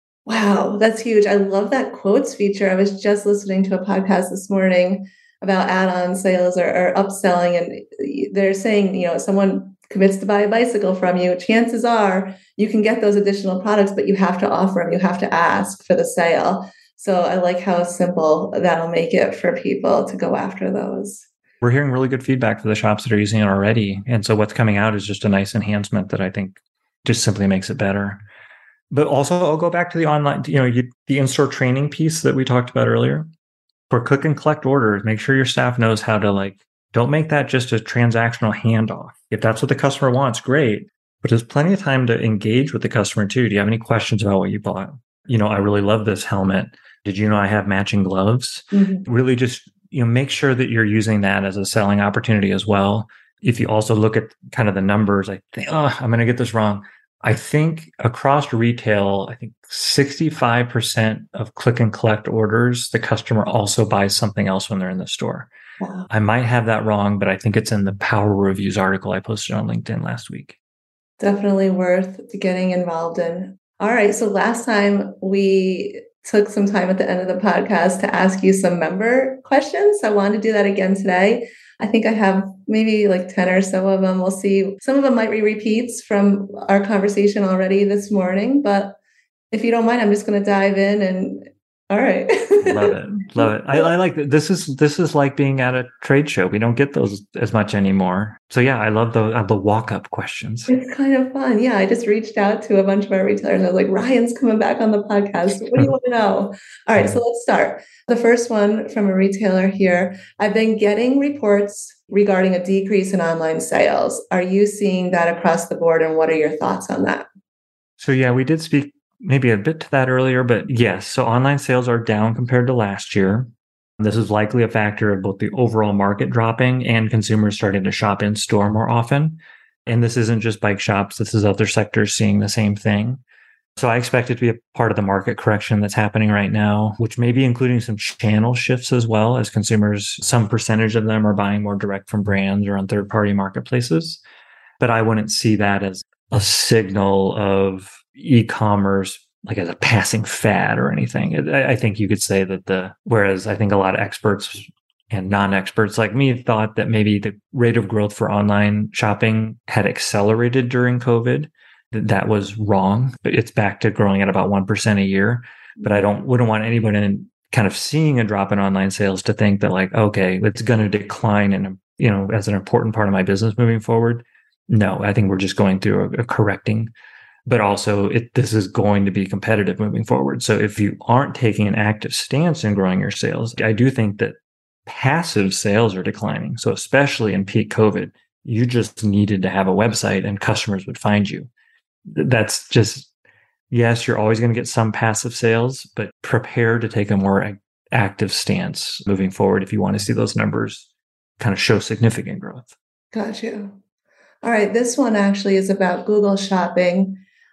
Wow, that's huge. I love that quotes feature. I was just listening to a podcast this morning about add-on sales or, or upselling, and they're saying, you know, if someone commits to buy a bicycle from you, chances are you can get those additional products, but you have to offer them. You have to ask for the sale. So I like how simple that'll make it for people to go after those. We're hearing really good feedback for the shops that are using it already. And so what's coming out is just a nice enhancement that I think just simply makes it better. But also I'll go back to the online, you know, you, the in-store training piece that we talked about earlier. For click and collect orders, make sure your staff knows how to like, don't make that just a transactional handoff. If that's what the customer wants, great. But there's plenty of time to engage with the customer too. Do you have any questions about what you bought? You know, I really love this helmet. Did you know I have matching gloves? Mm-hmm. Really just, you know, make sure that you're using that as a selling opportunity as well. If you also look at kind of the numbers, I think, oh, I'm going to get this wrong. I think across retail, I think sixty-five percent of click and collect orders, the customer also buys something else when they're in the store. Wow. I might have that wrong, but I think it's in the Power Reviews article I posted on LinkedIn last week. Definitely worth getting involved in. All right. So last time we took some time at the end of the podcast to ask you some member questions. So I wanted to do that again today. I think I have maybe like ten or so of them. We'll see. Some of them might be repeats from our conversation already this morning, but if you don't mind, I'm just going to dive in and all right. Love it. Love it. I, I like that. This is, this is like being at a trade show. We don't get those as much anymore. So yeah, I love the, uh, the walk-up questions. It's kind of fun. Yeah. I just reached out to a bunch of our retailers. I was like, Ryan's coming back on the podcast. What do you want to know? All right. So let's start. The first one from a retailer here. I've been getting reports regarding a decrease in online sales. Are you seeing that across the board? And what are your thoughts on that? So yeah, we did speak maybe a bit to that earlier, but yes, so online sales are down compared to last year. This is likely a factor of both the overall market dropping and consumers starting to shop in store more often. And this isn't just bike shops. This is other sectors seeing the same thing. So I expect it to be a part of the market correction that's happening right now, which may be including some channel shifts as well as consumers, some percentage of them are buying more direct from brands or on third-party marketplaces. But I wouldn't see that as a signal of e-commerce like as a passing fad or anything. I think you could say that the, whereas I think a lot of experts and non-experts like me thought that maybe the rate of growth for online shopping had accelerated during COVID, that that was wrong. It's back to growing at about one percent a year. But I don't, wouldn't want anybody kind of seeing a drop in online sales to think that like, okay, it's going to decline and, you know, as an important part of my business moving forward. No, I think we're just going through a, a correcting. But also, it, this is going to be competitive moving forward. So if you aren't taking an active stance in growing your sales, I do think that passive sales are declining. So especially in peak COVID, you just needed to have a website and customers would find you. That's just, yes, you're always going to get some passive sales, but prepare to take a more active stance moving forward if you want to see those numbers kind of show significant growth. Gotcha. All right. This one actually is about Google Shopping.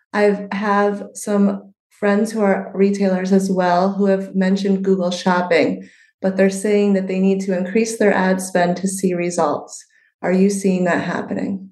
I have some friends who are retailers as well who have mentioned Google Shopping, but they're saying that they need to increase their ad spend to see results. Are you seeing that happening?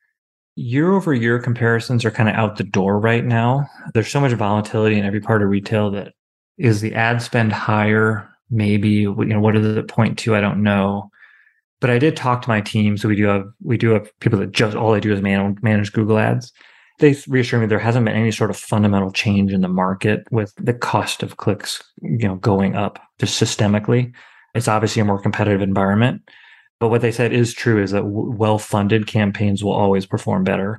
Year over year comparisons are kind of out the door right now. There's so much volatility in every part of retail that is the ad spend higher? Maybe, you know, what does it point to? I don't know. But I did talk to my team. So we do have, we do have people that just, all they do is man, manage Google ads. They reassure me there hasn't been any sort of fundamental change in the market with the cost of clicks, you know, going up just systemically. It's obviously a more competitive environment. But what they said is true is that w- well-funded campaigns will always perform better.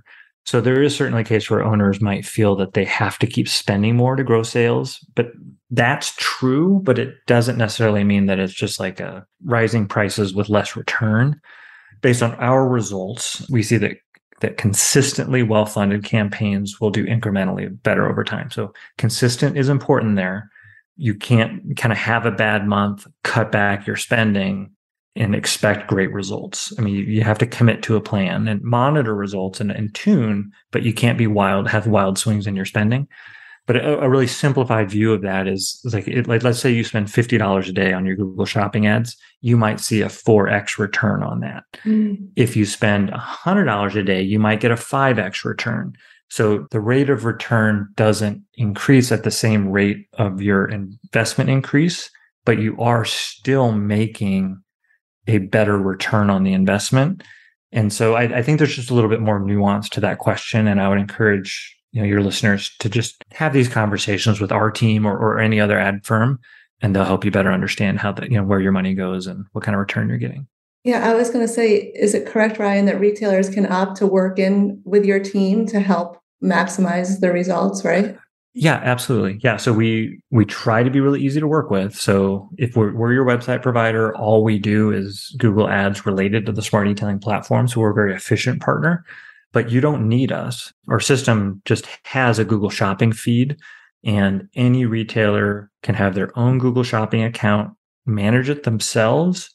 So there is certainly a case where owners might feel that they have to keep spending more to grow sales, but that's true, but it doesn't necessarily mean that it's just like a rising prices with less return. Based on our results, we see that that consistently well-funded campaigns will do incrementally better over time. So consistent is important there. You can't kind of have a bad month, cut back your spending, and expect great results. I mean, you, you have to commit to a plan and monitor results and, and tune, but you can't be wild, have wild swings in your spending. But a, a really simplified view of that is, is like, it, like, let's say you spend fifty dollars a day on your Google Shopping ads, you might see a four X return on that. Mm. If you spend one hundred dollars a day, you might get a five X return. So the rate of return doesn't increase at the same rate of your investment increase, but you are still making a better return on the investment. And so I, I think there's just a little bit more nuance to that question. And I would encourage, you know, your listeners to just have these conversations with our team or, or any other ad firm, and they'll help you better understand how the, you know, where your money goes and what kind of return you're getting. Yeah, I was going to say, is it correct, Ryan, that retailers can opt to work in with your team to help maximize the results, right? Yeah, absolutely. Yeah. So we we try to be really easy to work with. So if we're, we're your website provider, all we do is Google Ads related to the Smart E-tailing platform. So we're a very efficient partner, but you don't need us. Our system just has a Google Shopping feed, and any retailer can have their own Google Shopping account, manage it themselves,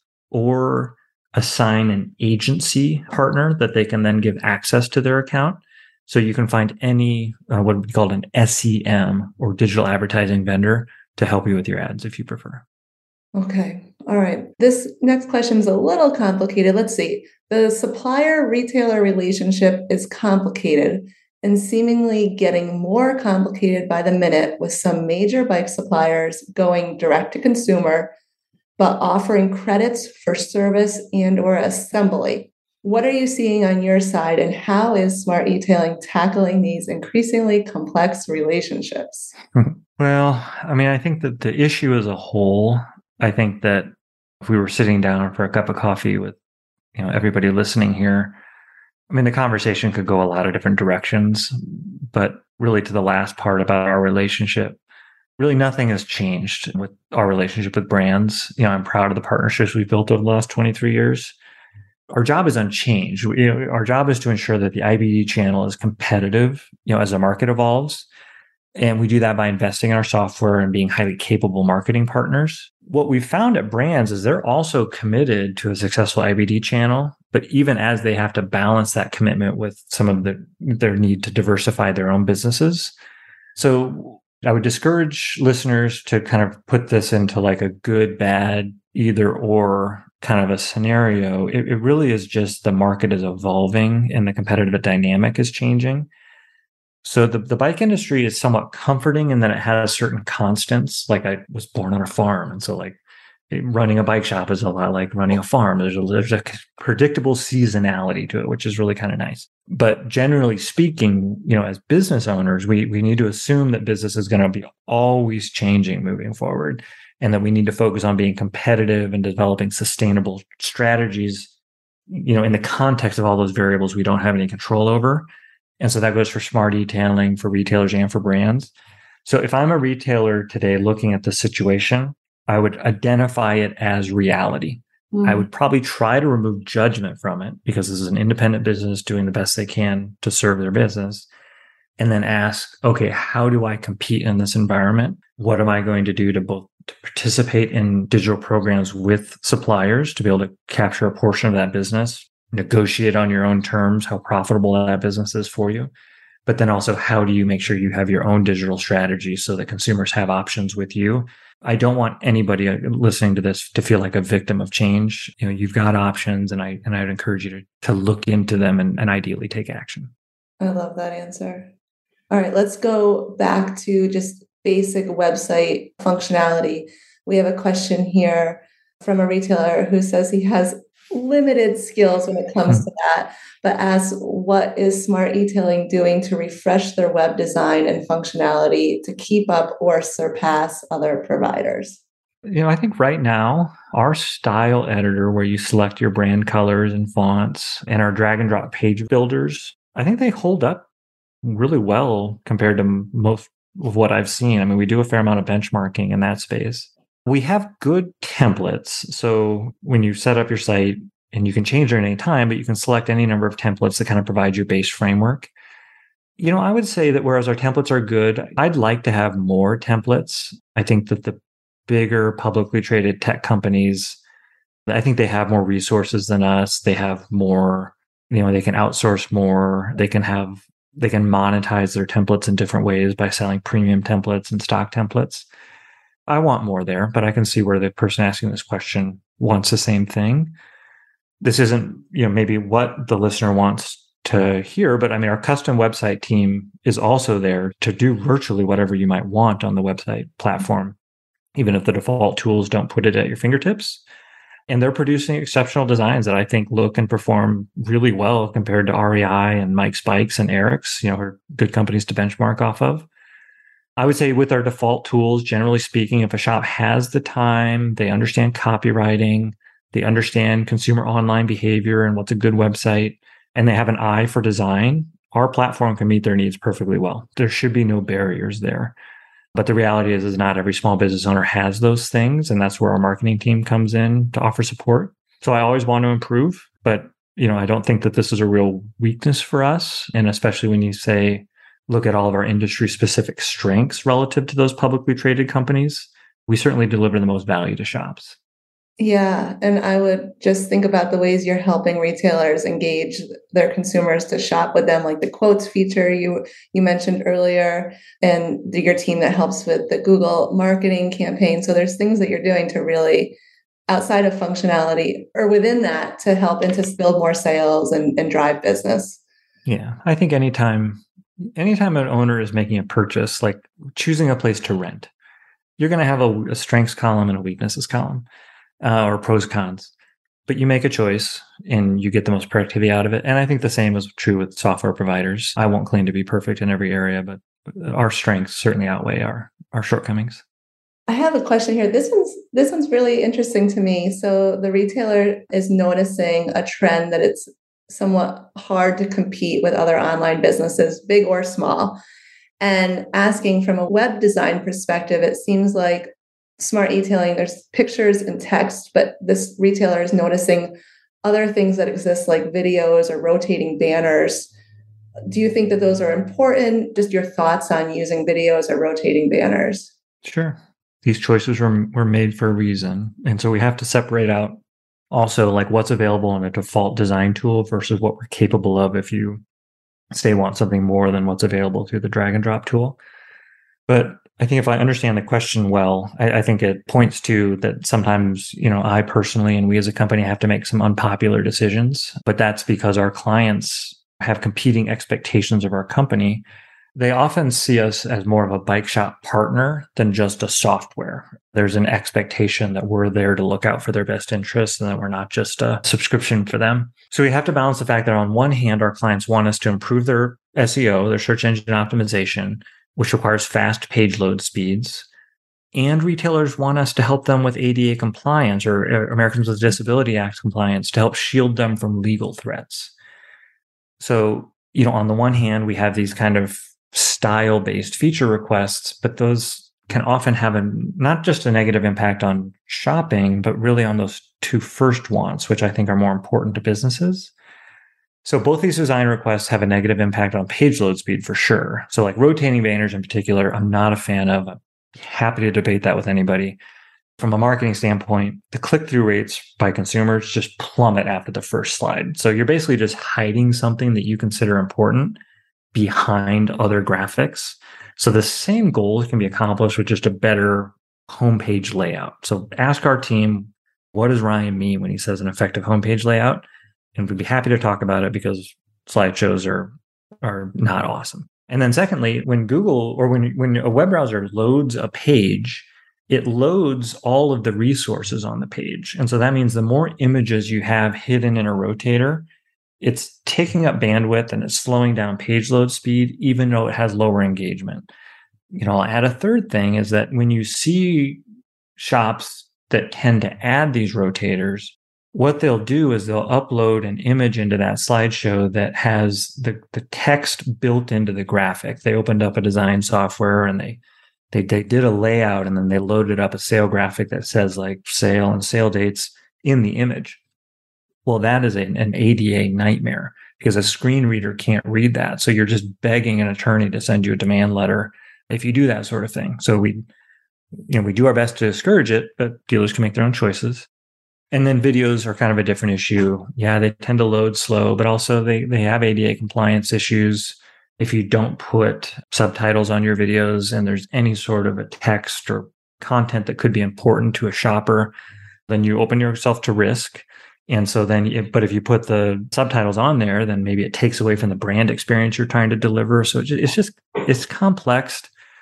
or assign an agency partner that they can then give access to their account. So you can find any, uh, what would be called an S E M or digital advertising vendor to help you with your ads if you prefer. Okay. All right. This next question is a little complicated. Let's see. The supplier-retailer relationship is complicated and seemingly getting more complicated by the minute, with some major bike suppliers going direct to consumer, but offering credits for service and or assembly. What are you seeing on your side, and how is Smart E-tailing tackling these increasingly complex relationships? Well, I mean, I think that the issue as a whole, I think that if we were sitting down for a cup of coffee with, you know, everybody listening here, I mean, the conversation could go a lot of different directions, but really to the last part about our relationship, really nothing has changed with our relationship with brands. You know, I'm proud of the partnerships we've built over the last twenty-three years. Our job is unchanged. We, you know, our job is to ensure that the I B D channel is competitive, you know, as the market evolves. And we do that by investing in our software and being highly capable marketing partners. What we've found at brands is they're also committed to a successful I B D channel, but even as they have to balance that commitment with some of the, their need to diversify their own businesses. So I would discourage listeners to kind of put this into like a good, bad, either or kind of a scenario. It, it really is just the market is evolving and the competitive dynamic is changing. So the, the bike industry is somewhat comforting in that it has certain constants. Like, I was born on a farm. And so like running a bike shop is a lot like running a farm. There's a, there's a predictable seasonality to it, which is really kind of nice. But generally speaking, you know, as business owners, we, we need to assume that business is going to be always changing moving forward, and that we need to focus on being competitive and developing sustainable strategies, you know, in the context of all those variables we don't have any control over. And so that goes for Smart E-tailing, for retailers and for brands. So if I'm a retailer today looking at the situation, I would identify it as reality. Mm. I would probably try to remove judgment from it, because this is an independent business doing the best they can to serve their business. And then ask, okay, how do I compete in this environment? What am I going to do to both to participate in digital programs with suppliers to be able to capture a portion of that business, negotiate on your own terms how profitable that business is for you. But then also, how do you make sure you have your own digital strategy so that consumers have options with you? I don't want anybody listening to this to feel like a victim of change. You know, you've got options, and I and I would encourage you to, to look into them and, and ideally take action. I love that answer. All right, let's go back to just basic website functionality. We have a question here from a retailer who says he has limited skills when it comes to that, but asks, what is Smart E-tailing doing to refresh their web design and functionality to keep up or surpass other providers? You know, I think right now, our style editor, where you select your brand colors and fonts, and our drag and drop page builders, I think they hold up really well compared to most of what I've seen. I mean, we do a fair amount of benchmarking in that space. We have good templates. So when you set up your site, and you can change it at any time, but you can select any number of templates that kind of provide your base framework. You know, I would say that whereas our templates are good, I'd like to have more templates. I think that the bigger publicly traded tech companies, I think they have more resources than us. They have more, you know, they can outsource more. They can have, they can monetize their templates in different ways by selling premium templates and stock templates. I want more there, but I can see where the person asking this question wants the same thing. This isn't, you know, maybe what the listener wants to hear, but I mean, our custom website team is also there to do virtually whatever you might want on the website platform, even if the default tools don't put it at your fingertips. And they're producing exceptional designs that I think look and perform really well compared to R E I and Mike Spikes and Eric's, you know, are good companies to benchmark off of. I would say with our default tools, generally speaking, if a shop has the time, they understand copywriting, they understand consumer online behavior and what's a good website, and they have an eye for design, our platform can meet their needs perfectly well. There should be no barriers there. But the reality is, is not every small business owner has those things. And that's where our marketing team comes in to offer support. So I always want to improve, but you know, I don't think that this is a real weakness for us. And especially when you say, look at all of our industry specific strengths relative to those publicly traded companies, we certainly deliver the most value to shops. Yeah. And I would just think about the ways you're helping retailers engage their consumers to shop with them, like the quotes feature you you mentioned earlier, and the, your team that helps with the Google marketing campaign. So there's things that you're doing to really, outside of functionality or within that, to help and to build more sales and, and drive business. Yeah. I think anytime, anytime an owner is making a purchase, like choosing a place to rent, you're going to have a, a strengths column and a weaknesses column. Uh, or pros cons, but you make a choice and you get the most productivity out of it. And I think the same is true with software providers. I won't claim to be perfect in every area, but our strengths certainly outweigh our, our shortcomings. I have a question here. This one's this one's really interesting to me. So the retailer is noticing a trend that it's somewhat hard to compete with other online businesses, big or small, and asking from a web design perspective, it seems like smart e-tailing, there's pictures and text, but this retailer is noticing other things that exist like videos or rotating banners. Do you think that those are important? Just your thoughts on using videos or rotating banners? Sure. These choices were, were made for a reason. And so we have to separate out also like what's available in a default design tool versus what we're capable of if you say want something more than what's available through the drag and drop tool. But I think if I understand the question well, I, I think it points to that sometimes, you know, I personally and we as a company have to make some unpopular decisions, but that's because our clients have competing expectations of our company. They often see us as more of a bike shop partner than just a software. There's an expectation that we're there to look out for their best interests and that we're not just a subscription for them. So we have to balance the fact that on one hand, our clients want us to improve their S E O, their search engine optimization, which requires fast page load speeds. And retailers want us to help them with A D A compliance or Americans with Disability Act compliance to help shield them from legal threats. So, you know, on the one hand, we have these kind of style-based feature requests, but those can often have a not just a negative impact on shopping, but really on those two first wants, which I think are more important to businesses. So both these design requests have a negative impact on page load speed for sure. So like rotating banners in particular, I'm not a fan of. I'm happy to debate that with anybody. From a marketing standpoint, the click-through rates by consumers just plummet after the first slide. So you're basically just hiding something that you consider important behind other graphics. So the same goals can be accomplished with just a better homepage layout. So ask our team, what does Ryan mean when he says an effective homepage layout? And we'd be happy to talk about it because slideshows are are not awesome. And then secondly, when Google or when, when a web browser loads a page, it loads all of the resources on the page. And so that means the more images you have hidden in a rotator, it's taking up bandwidth and it's slowing down page load speed, even though it has lower engagement. You know, I'll add a third thing is that when you see shops that tend to add these rotators, what they'll do is they'll upload an image into that slideshow that has the, the text built into the graphic. They opened up a design software and they, they, they did a layout, and then they loaded up a sale graphic that says like sale and sale dates in the image. Well, that is a, an A D A nightmare because a screen reader can't read that. So you're just begging an attorney to send you a demand letter if you do that sort of thing. So we, you know, we do our best to discourage it, but dealers can make their own choices. And then videos are kind of a different issue. Yeah, they tend to load slow, but also they, they have A D A compliance issues. If you don't put subtitles on your videos and there's any sort of a text or content that could be important to a shopper, then you open yourself to risk. And so then, but if you put the subtitles on there, then maybe it takes away from the brand experience you're trying to deliver. So it's just, it's complex.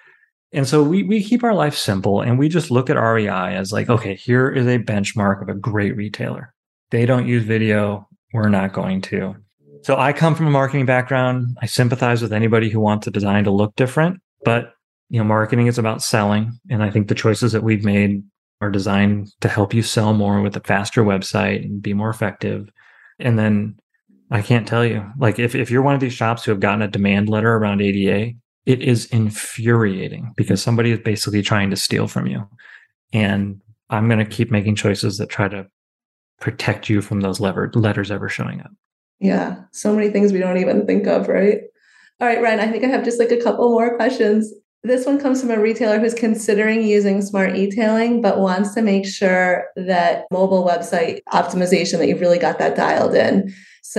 And so we we keep our life simple, and we just look at R E I as like, okay, here is a benchmark of a great retailer. They don't use video. We're not going to. So I come from a marketing background. I sympathize with anybody who wants a design to look different, but you know, marketing is about selling. And I think the choices that we've made are designed to help you sell more with a faster website and be more effective. And then I can't tell you, like if, if you're one of these shops who have gotten a demand letter around A D A, it is infuriating because somebody is basically trying to steal from you. And I'm going to keep making choices that try to protect you from those lever- letters ever showing up. Yeah. So many things we don't even think of, right? All right, Ryan, I think I have just like a couple more questions. This one comes from a retailer who's considering using smart e-tailing, but wants to make sure that mobile website optimization, that you've really got that dialed in.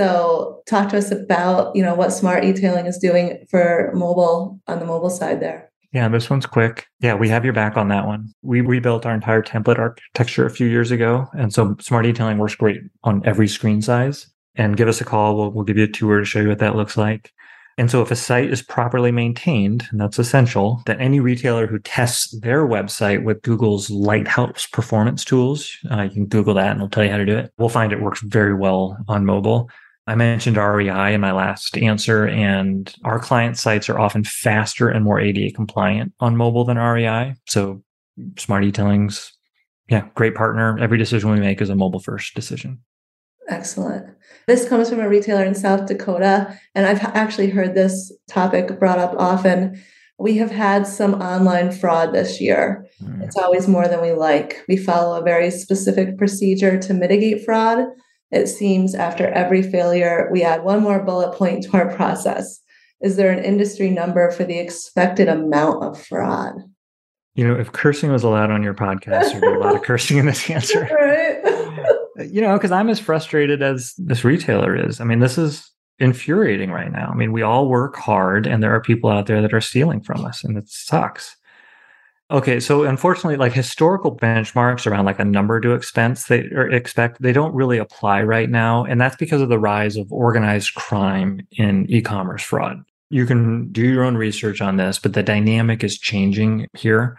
So talk to us about, you know, what smart e-tailing is doing for mobile on the mobile side there. Yeah, this one's quick. Yeah, we have your back on that one. We rebuilt our entire template architecture a few years ago. And so smart e-tailing works great on every screen size. And give us a call. We'll, we'll give you a tour to show you what that looks like. And so if a site is properly maintained, and that's essential, that any retailer who tests their website with Google's Lighthouse performance tools, uh, you can Google that and it'll tell you how to do it. We'll find it works very well on mobile. I mentioned R E I in my last answer, and our client sites are often faster and more A D A compliant on mobile than R E I. So smart e-tailing's, yeah, great partner. Every decision we make is a mobile first decision. Excellent. This comes from a retailer in South Dakota, and I've actually heard this topic brought up often. We have had some online fraud this year. Mm. It's always more than we like. We follow a very specific procedure to mitigate fraud. It seems after every failure, we add one more bullet point to our process. Is there an industry number for the expected amount of fraud? You know, if cursing was allowed on your podcast, there'd be a lot of cursing in this answer. Right. You know, because I'm as frustrated as this retailer is. I mean, this is infuriating right now. I mean, we all work hard, and there are people out there that are stealing from us, and it sucks. Okay, so unfortunately, like historical benchmarks around like a number to expense they or expect, they don't really apply right now, and that's because of the rise of organized crime in e-commerce fraud. You can do your own research on this, but the dynamic is changing here.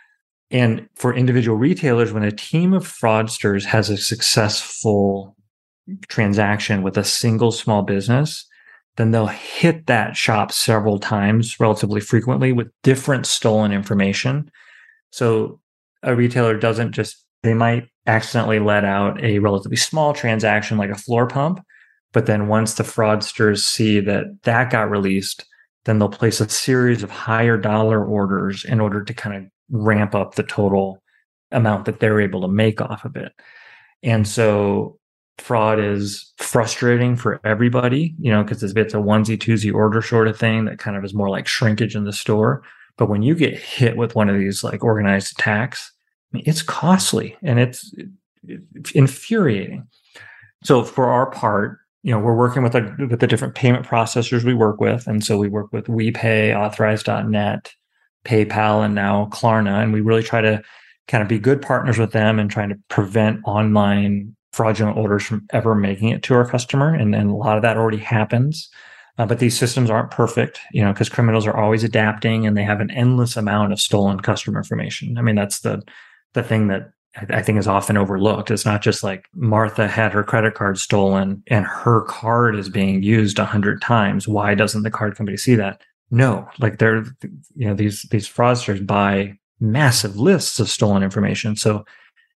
And for individual retailers, when a team of fraudsters has a successful transaction with a single small business, then they'll hit that shop several times relatively frequently with different stolen information. So a retailer doesn't just, they might accidentally let out a relatively small transaction like a floor pump, but then once the fraudsters see that that got released, then they'll place a series of higher dollar orders in order to kind of ramp up the total amount that they're able to make off of it. And so fraud is frustrating for everybody, you know, because it's a onesie twosie order sort of thing that kind of is more like shrinkage in the store. But when you get hit with one of these like organized attacks, I mean, it's costly and it's, it's infuriating. So for our part, you know, we're working with a, with the different payment processors we work with. And so we work with WePay, Authorize dot net, PayPal, and now Klarna. And we really try to kind of be good partners with them and trying to prevent online fraudulent orders from ever making it to our customer. And then a lot of that already happens. Uh, but these systems aren't perfect, you know, because criminals are always adapting and they have an endless amount of stolen customer information. I mean, that's the the thing that I think is often overlooked. It's not just like Martha had her credit card stolen and her card is being used a hundred times. Why doesn't the card company see that? No, like they're, you know, these, these fraudsters buy massive lists of stolen information. So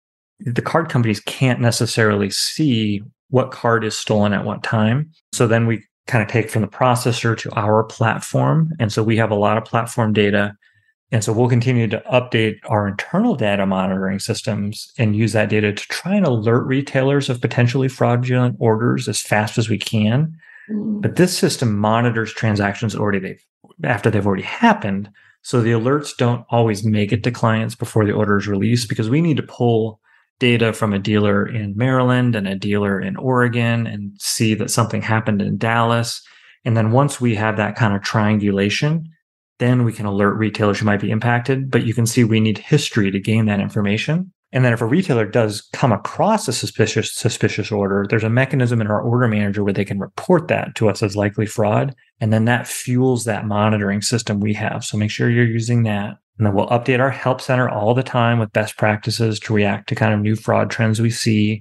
the card companies can't necessarily see what card is stolen at what time. So then we kind of take from the processor to our platform. And so we have a lot of platform data. And so we'll continue to update our internal data monitoring systems and use that data to try and alert retailers of potentially fraudulent orders as fast as we can. Mm-hmm. But this system monitors transactions already they've, after they've already happened. So the alerts don't always make it to clients before the order is released, because we need to pull data from a dealer in Maryland and a dealer in Oregon and see that something happened in Dallas. And then once we have that kind of triangulation, then we can alert retailers who might be impacted. But you can see we need history to gain that information. And then if a retailer does come across a suspicious suspicious order, there's a mechanism in our order manager where they can report that to us as likely fraud. And then that fuels that monitoring system we have. So make sure you're using that. And then we'll update our help center all the time with best practices to react to kind of new fraud trends we see.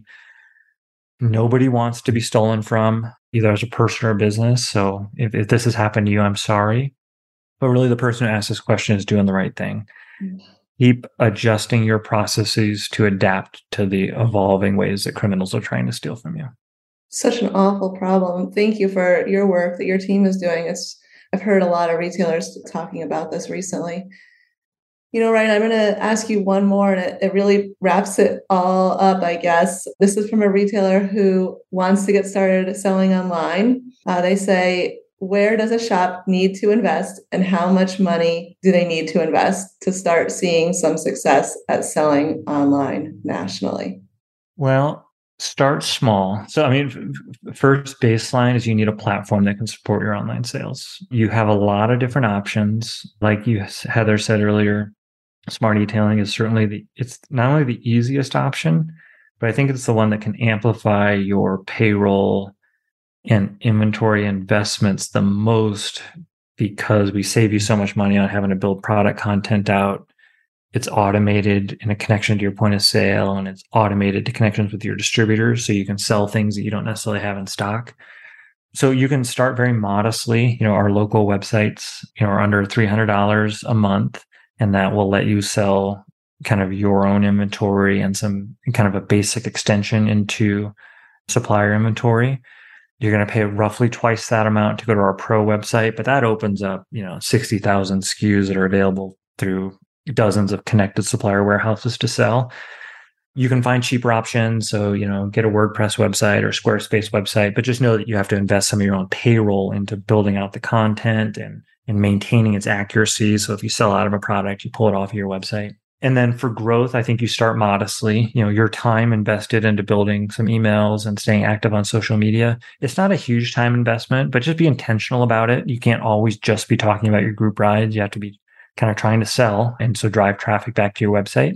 Nobody wants to be stolen from, either as a person or a business. So if, if this has happened to you, I'm sorry. But really, the person who asked this question is doing the right thing. Mm-hmm. Keep adjusting your processes to adapt to the evolving ways that criminals are trying to steal from you. Such an awful problem. Thank you for your work that your team is doing. It's I've heard a lot of retailers talking about this recently. You know, Ryan, I'm going to ask you one more, and it, it really wraps it all up, I guess. This is from a retailer who wants to get started selling online. Uh, they say, where does a shop need to invest, and how much money do they need to invest to start seeing some success at selling online nationally? Well, start small. So, I mean, f- first baseline is you need a platform that can support your online sales. You have a lot of different options. Like you, Heather said earlier, Smart E-tailing is certainly the, it's not only the easiest option, but I think it's the one that can amplify your payroll and inventory investments the most, because we save you so much money on having to build product content out. It's automated in a connection to your point of sale, and it's automated to connections with your distributors, so you can sell things that you don't necessarily have in stock. So you can start very modestly. You know, our local websites, you know, are under three hundred dollars a month, and that will let you sell kind of your own inventory and some kind of a basic extension into supplier inventory. You're going to pay roughly twice that amount to go to our pro website, but that opens up, you know, sixty thousand S K Us that are available through dozens of connected supplier warehouses to sell. You can find cheaper options. So, you know, get a WordPress website or Squarespace website, but just know that you have to invest some of your own payroll into building out the content and, and maintaining its accuracy. So if you sell out of a product, you pull it off of your website. And then for growth, I think you start modestly. You know, your time invested into building some emails and staying active on social media, it's not a huge time investment, but just be intentional about it. You can't always just be talking about your group rides. You have to be kind of trying to sell, and so drive traffic back to your website.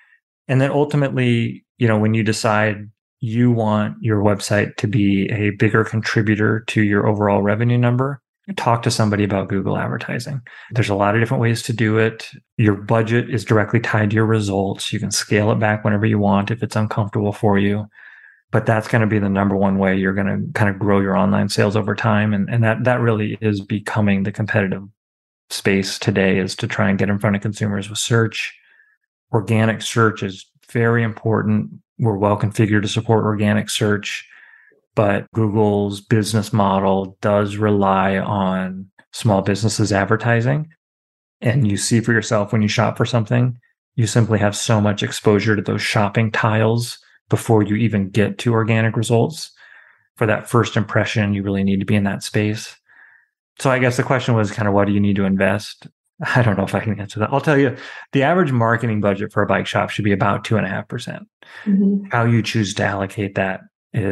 And then ultimately, you know, when you decide you want your website to be a bigger contributor to your overall revenue number, talk to somebody about Google advertising. There's a lot of different ways to do it. Your budget is directly tied to your results. You can scale it back whenever you want if it's uncomfortable for you. But that's going to be the number one way you're going to kind of grow your online sales over time. And, and that, that really is becoming the competitive space today, is to try and get in front of consumers with search. Organic search is very important. We're well configured to support organic search, but Google's business model does rely on small businesses advertising. And you see for yourself when you shop for something, you simply have so much exposure to those shopping tiles before you even get to organic results. For that first impression, you really need to be in that space. So I guess the question was kind of, what do you need to invest? I don't know if I can answer that. I'll tell you, the average marketing budget for a bike shop should be about two and a half percent. How you choose to allocate that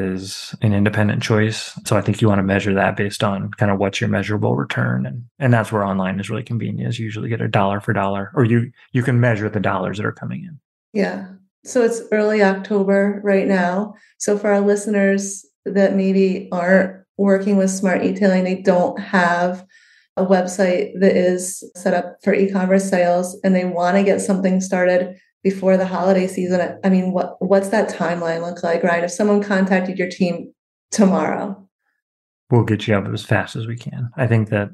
is an independent choice. So I think you want to measure that based on kind of what's your measurable return. And, and that's where online is really convenient, is you usually get a dollar for dollar, or you, you can measure the dollars that are coming in. Yeah. So it's early October right now. So for our listeners that maybe aren't working with Smart E-tailing, they don't have a website that is set up for e-commerce sales, and they want to get something started before the holiday season. I mean, what what's that timeline look like, right? If someone contacted your team tomorrow, we'll get you up as fast as we can. I think that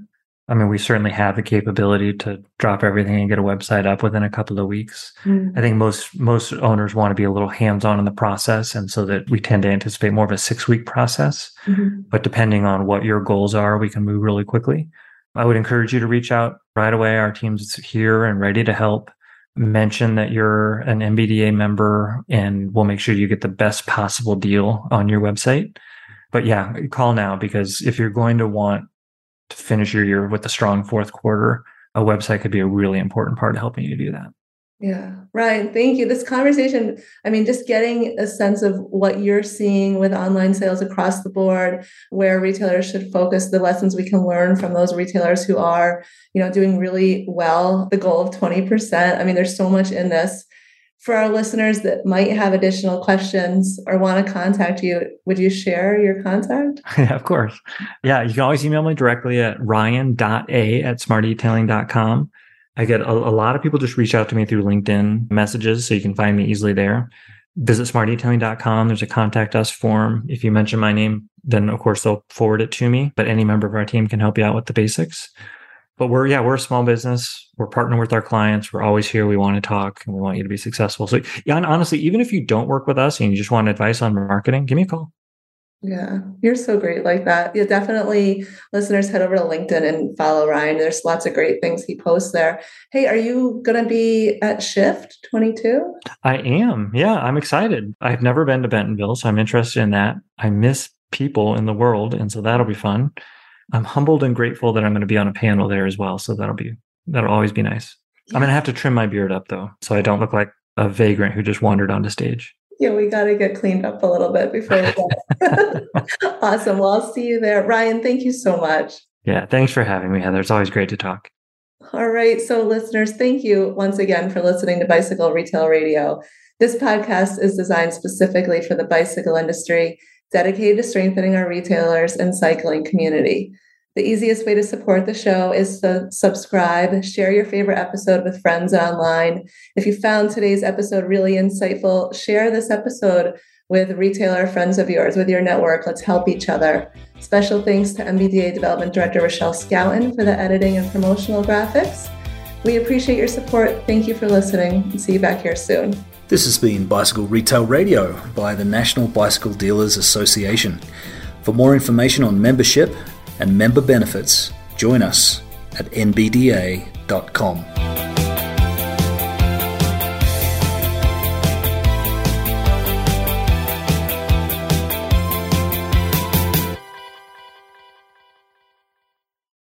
I mean, we certainly have the capability to drop everything and get a website up within a couple of weeks. Mm. I think most most owners want to be a little hands-on in the process, and so that we tend to anticipate more of a six-week process. Mm-hmm. But depending on what your goals are, we can move really quickly. I would encourage you to reach out right away. Our team's here and ready to help. Mention that you're an N B D A member, and we'll make sure you get the best possible deal on your website. But yeah, call now, because if you're going to want to finish your year with a strong fourth quarter, a website could be a really important part of helping you do that. Yeah. Ryan, thank you. This conversation, I mean, just getting a sense of what you're seeing with online sales across the board, where retailers should focus, the lessons we can learn from those retailers who are, you know, doing really well, the goal of twenty percent. I mean, there's so much in this. For our listeners that might have additional questions or want to contact you, would you share your contact? Yeah, of course. Yeah, you can always email me directly at ryan dot a at smart detailing dot com. I get a, a lot of people just reach out to me through LinkedIn messages, so you can find me easily there. Visit smart detailing dot com. There's a contact us form. If you mention my name, then of course they'll forward it to me, but any member of our team can help you out with the basics. But we're, yeah, we're a small business. We're partnering with our clients. We're always here. We want to talk and we want you to be successful. So yeah, and honestly, even if you don't work with us and you just want advice on marketing, give me a call. Yeah, you're so great like that. Yeah, definitely listeners, head over to LinkedIn and follow Ryan. There's lots of great things he posts there. Hey, are you going to be at Shift twenty-two? I am. Yeah, I'm excited. I've never been to Bentonville, so I'm interested in that. I miss people in the world, and so that'll be fun. I'm humbled and grateful that I'm going to be on a panel there as well. So that'll be, that'll always be nice. Yeah. I'm going to have to trim my beard up though, so I don't look like a vagrant who just wandered onto stage. Yeah, we got to get cleaned up a little bit before we go. Awesome. Well, I'll see you there. Ryan, thank you so much. Yeah, thanks for having me, Heather. It's always great to talk. All right. So listeners, thank you once again for listening to Bicycle Retail Radio. This podcast is designed specifically for the bicycle industry, dedicated to strengthening our retailers and cycling community. The easiest way to support the show is to subscribe, share your favorite episode with friends online. If you found today's episode really insightful, share this episode with retailer friends of yours, with your network. Let's help each other. Special thanks to N B D A Development Director Rochelle Scouten for the editing and promotional graphics. We appreciate your support. Thank you for listening, and see you back here soon. This has been Bicycle Retail Radio by the National Bicycle Dealers Association. For more information on membership and member benefits, join us at N B D A dot com.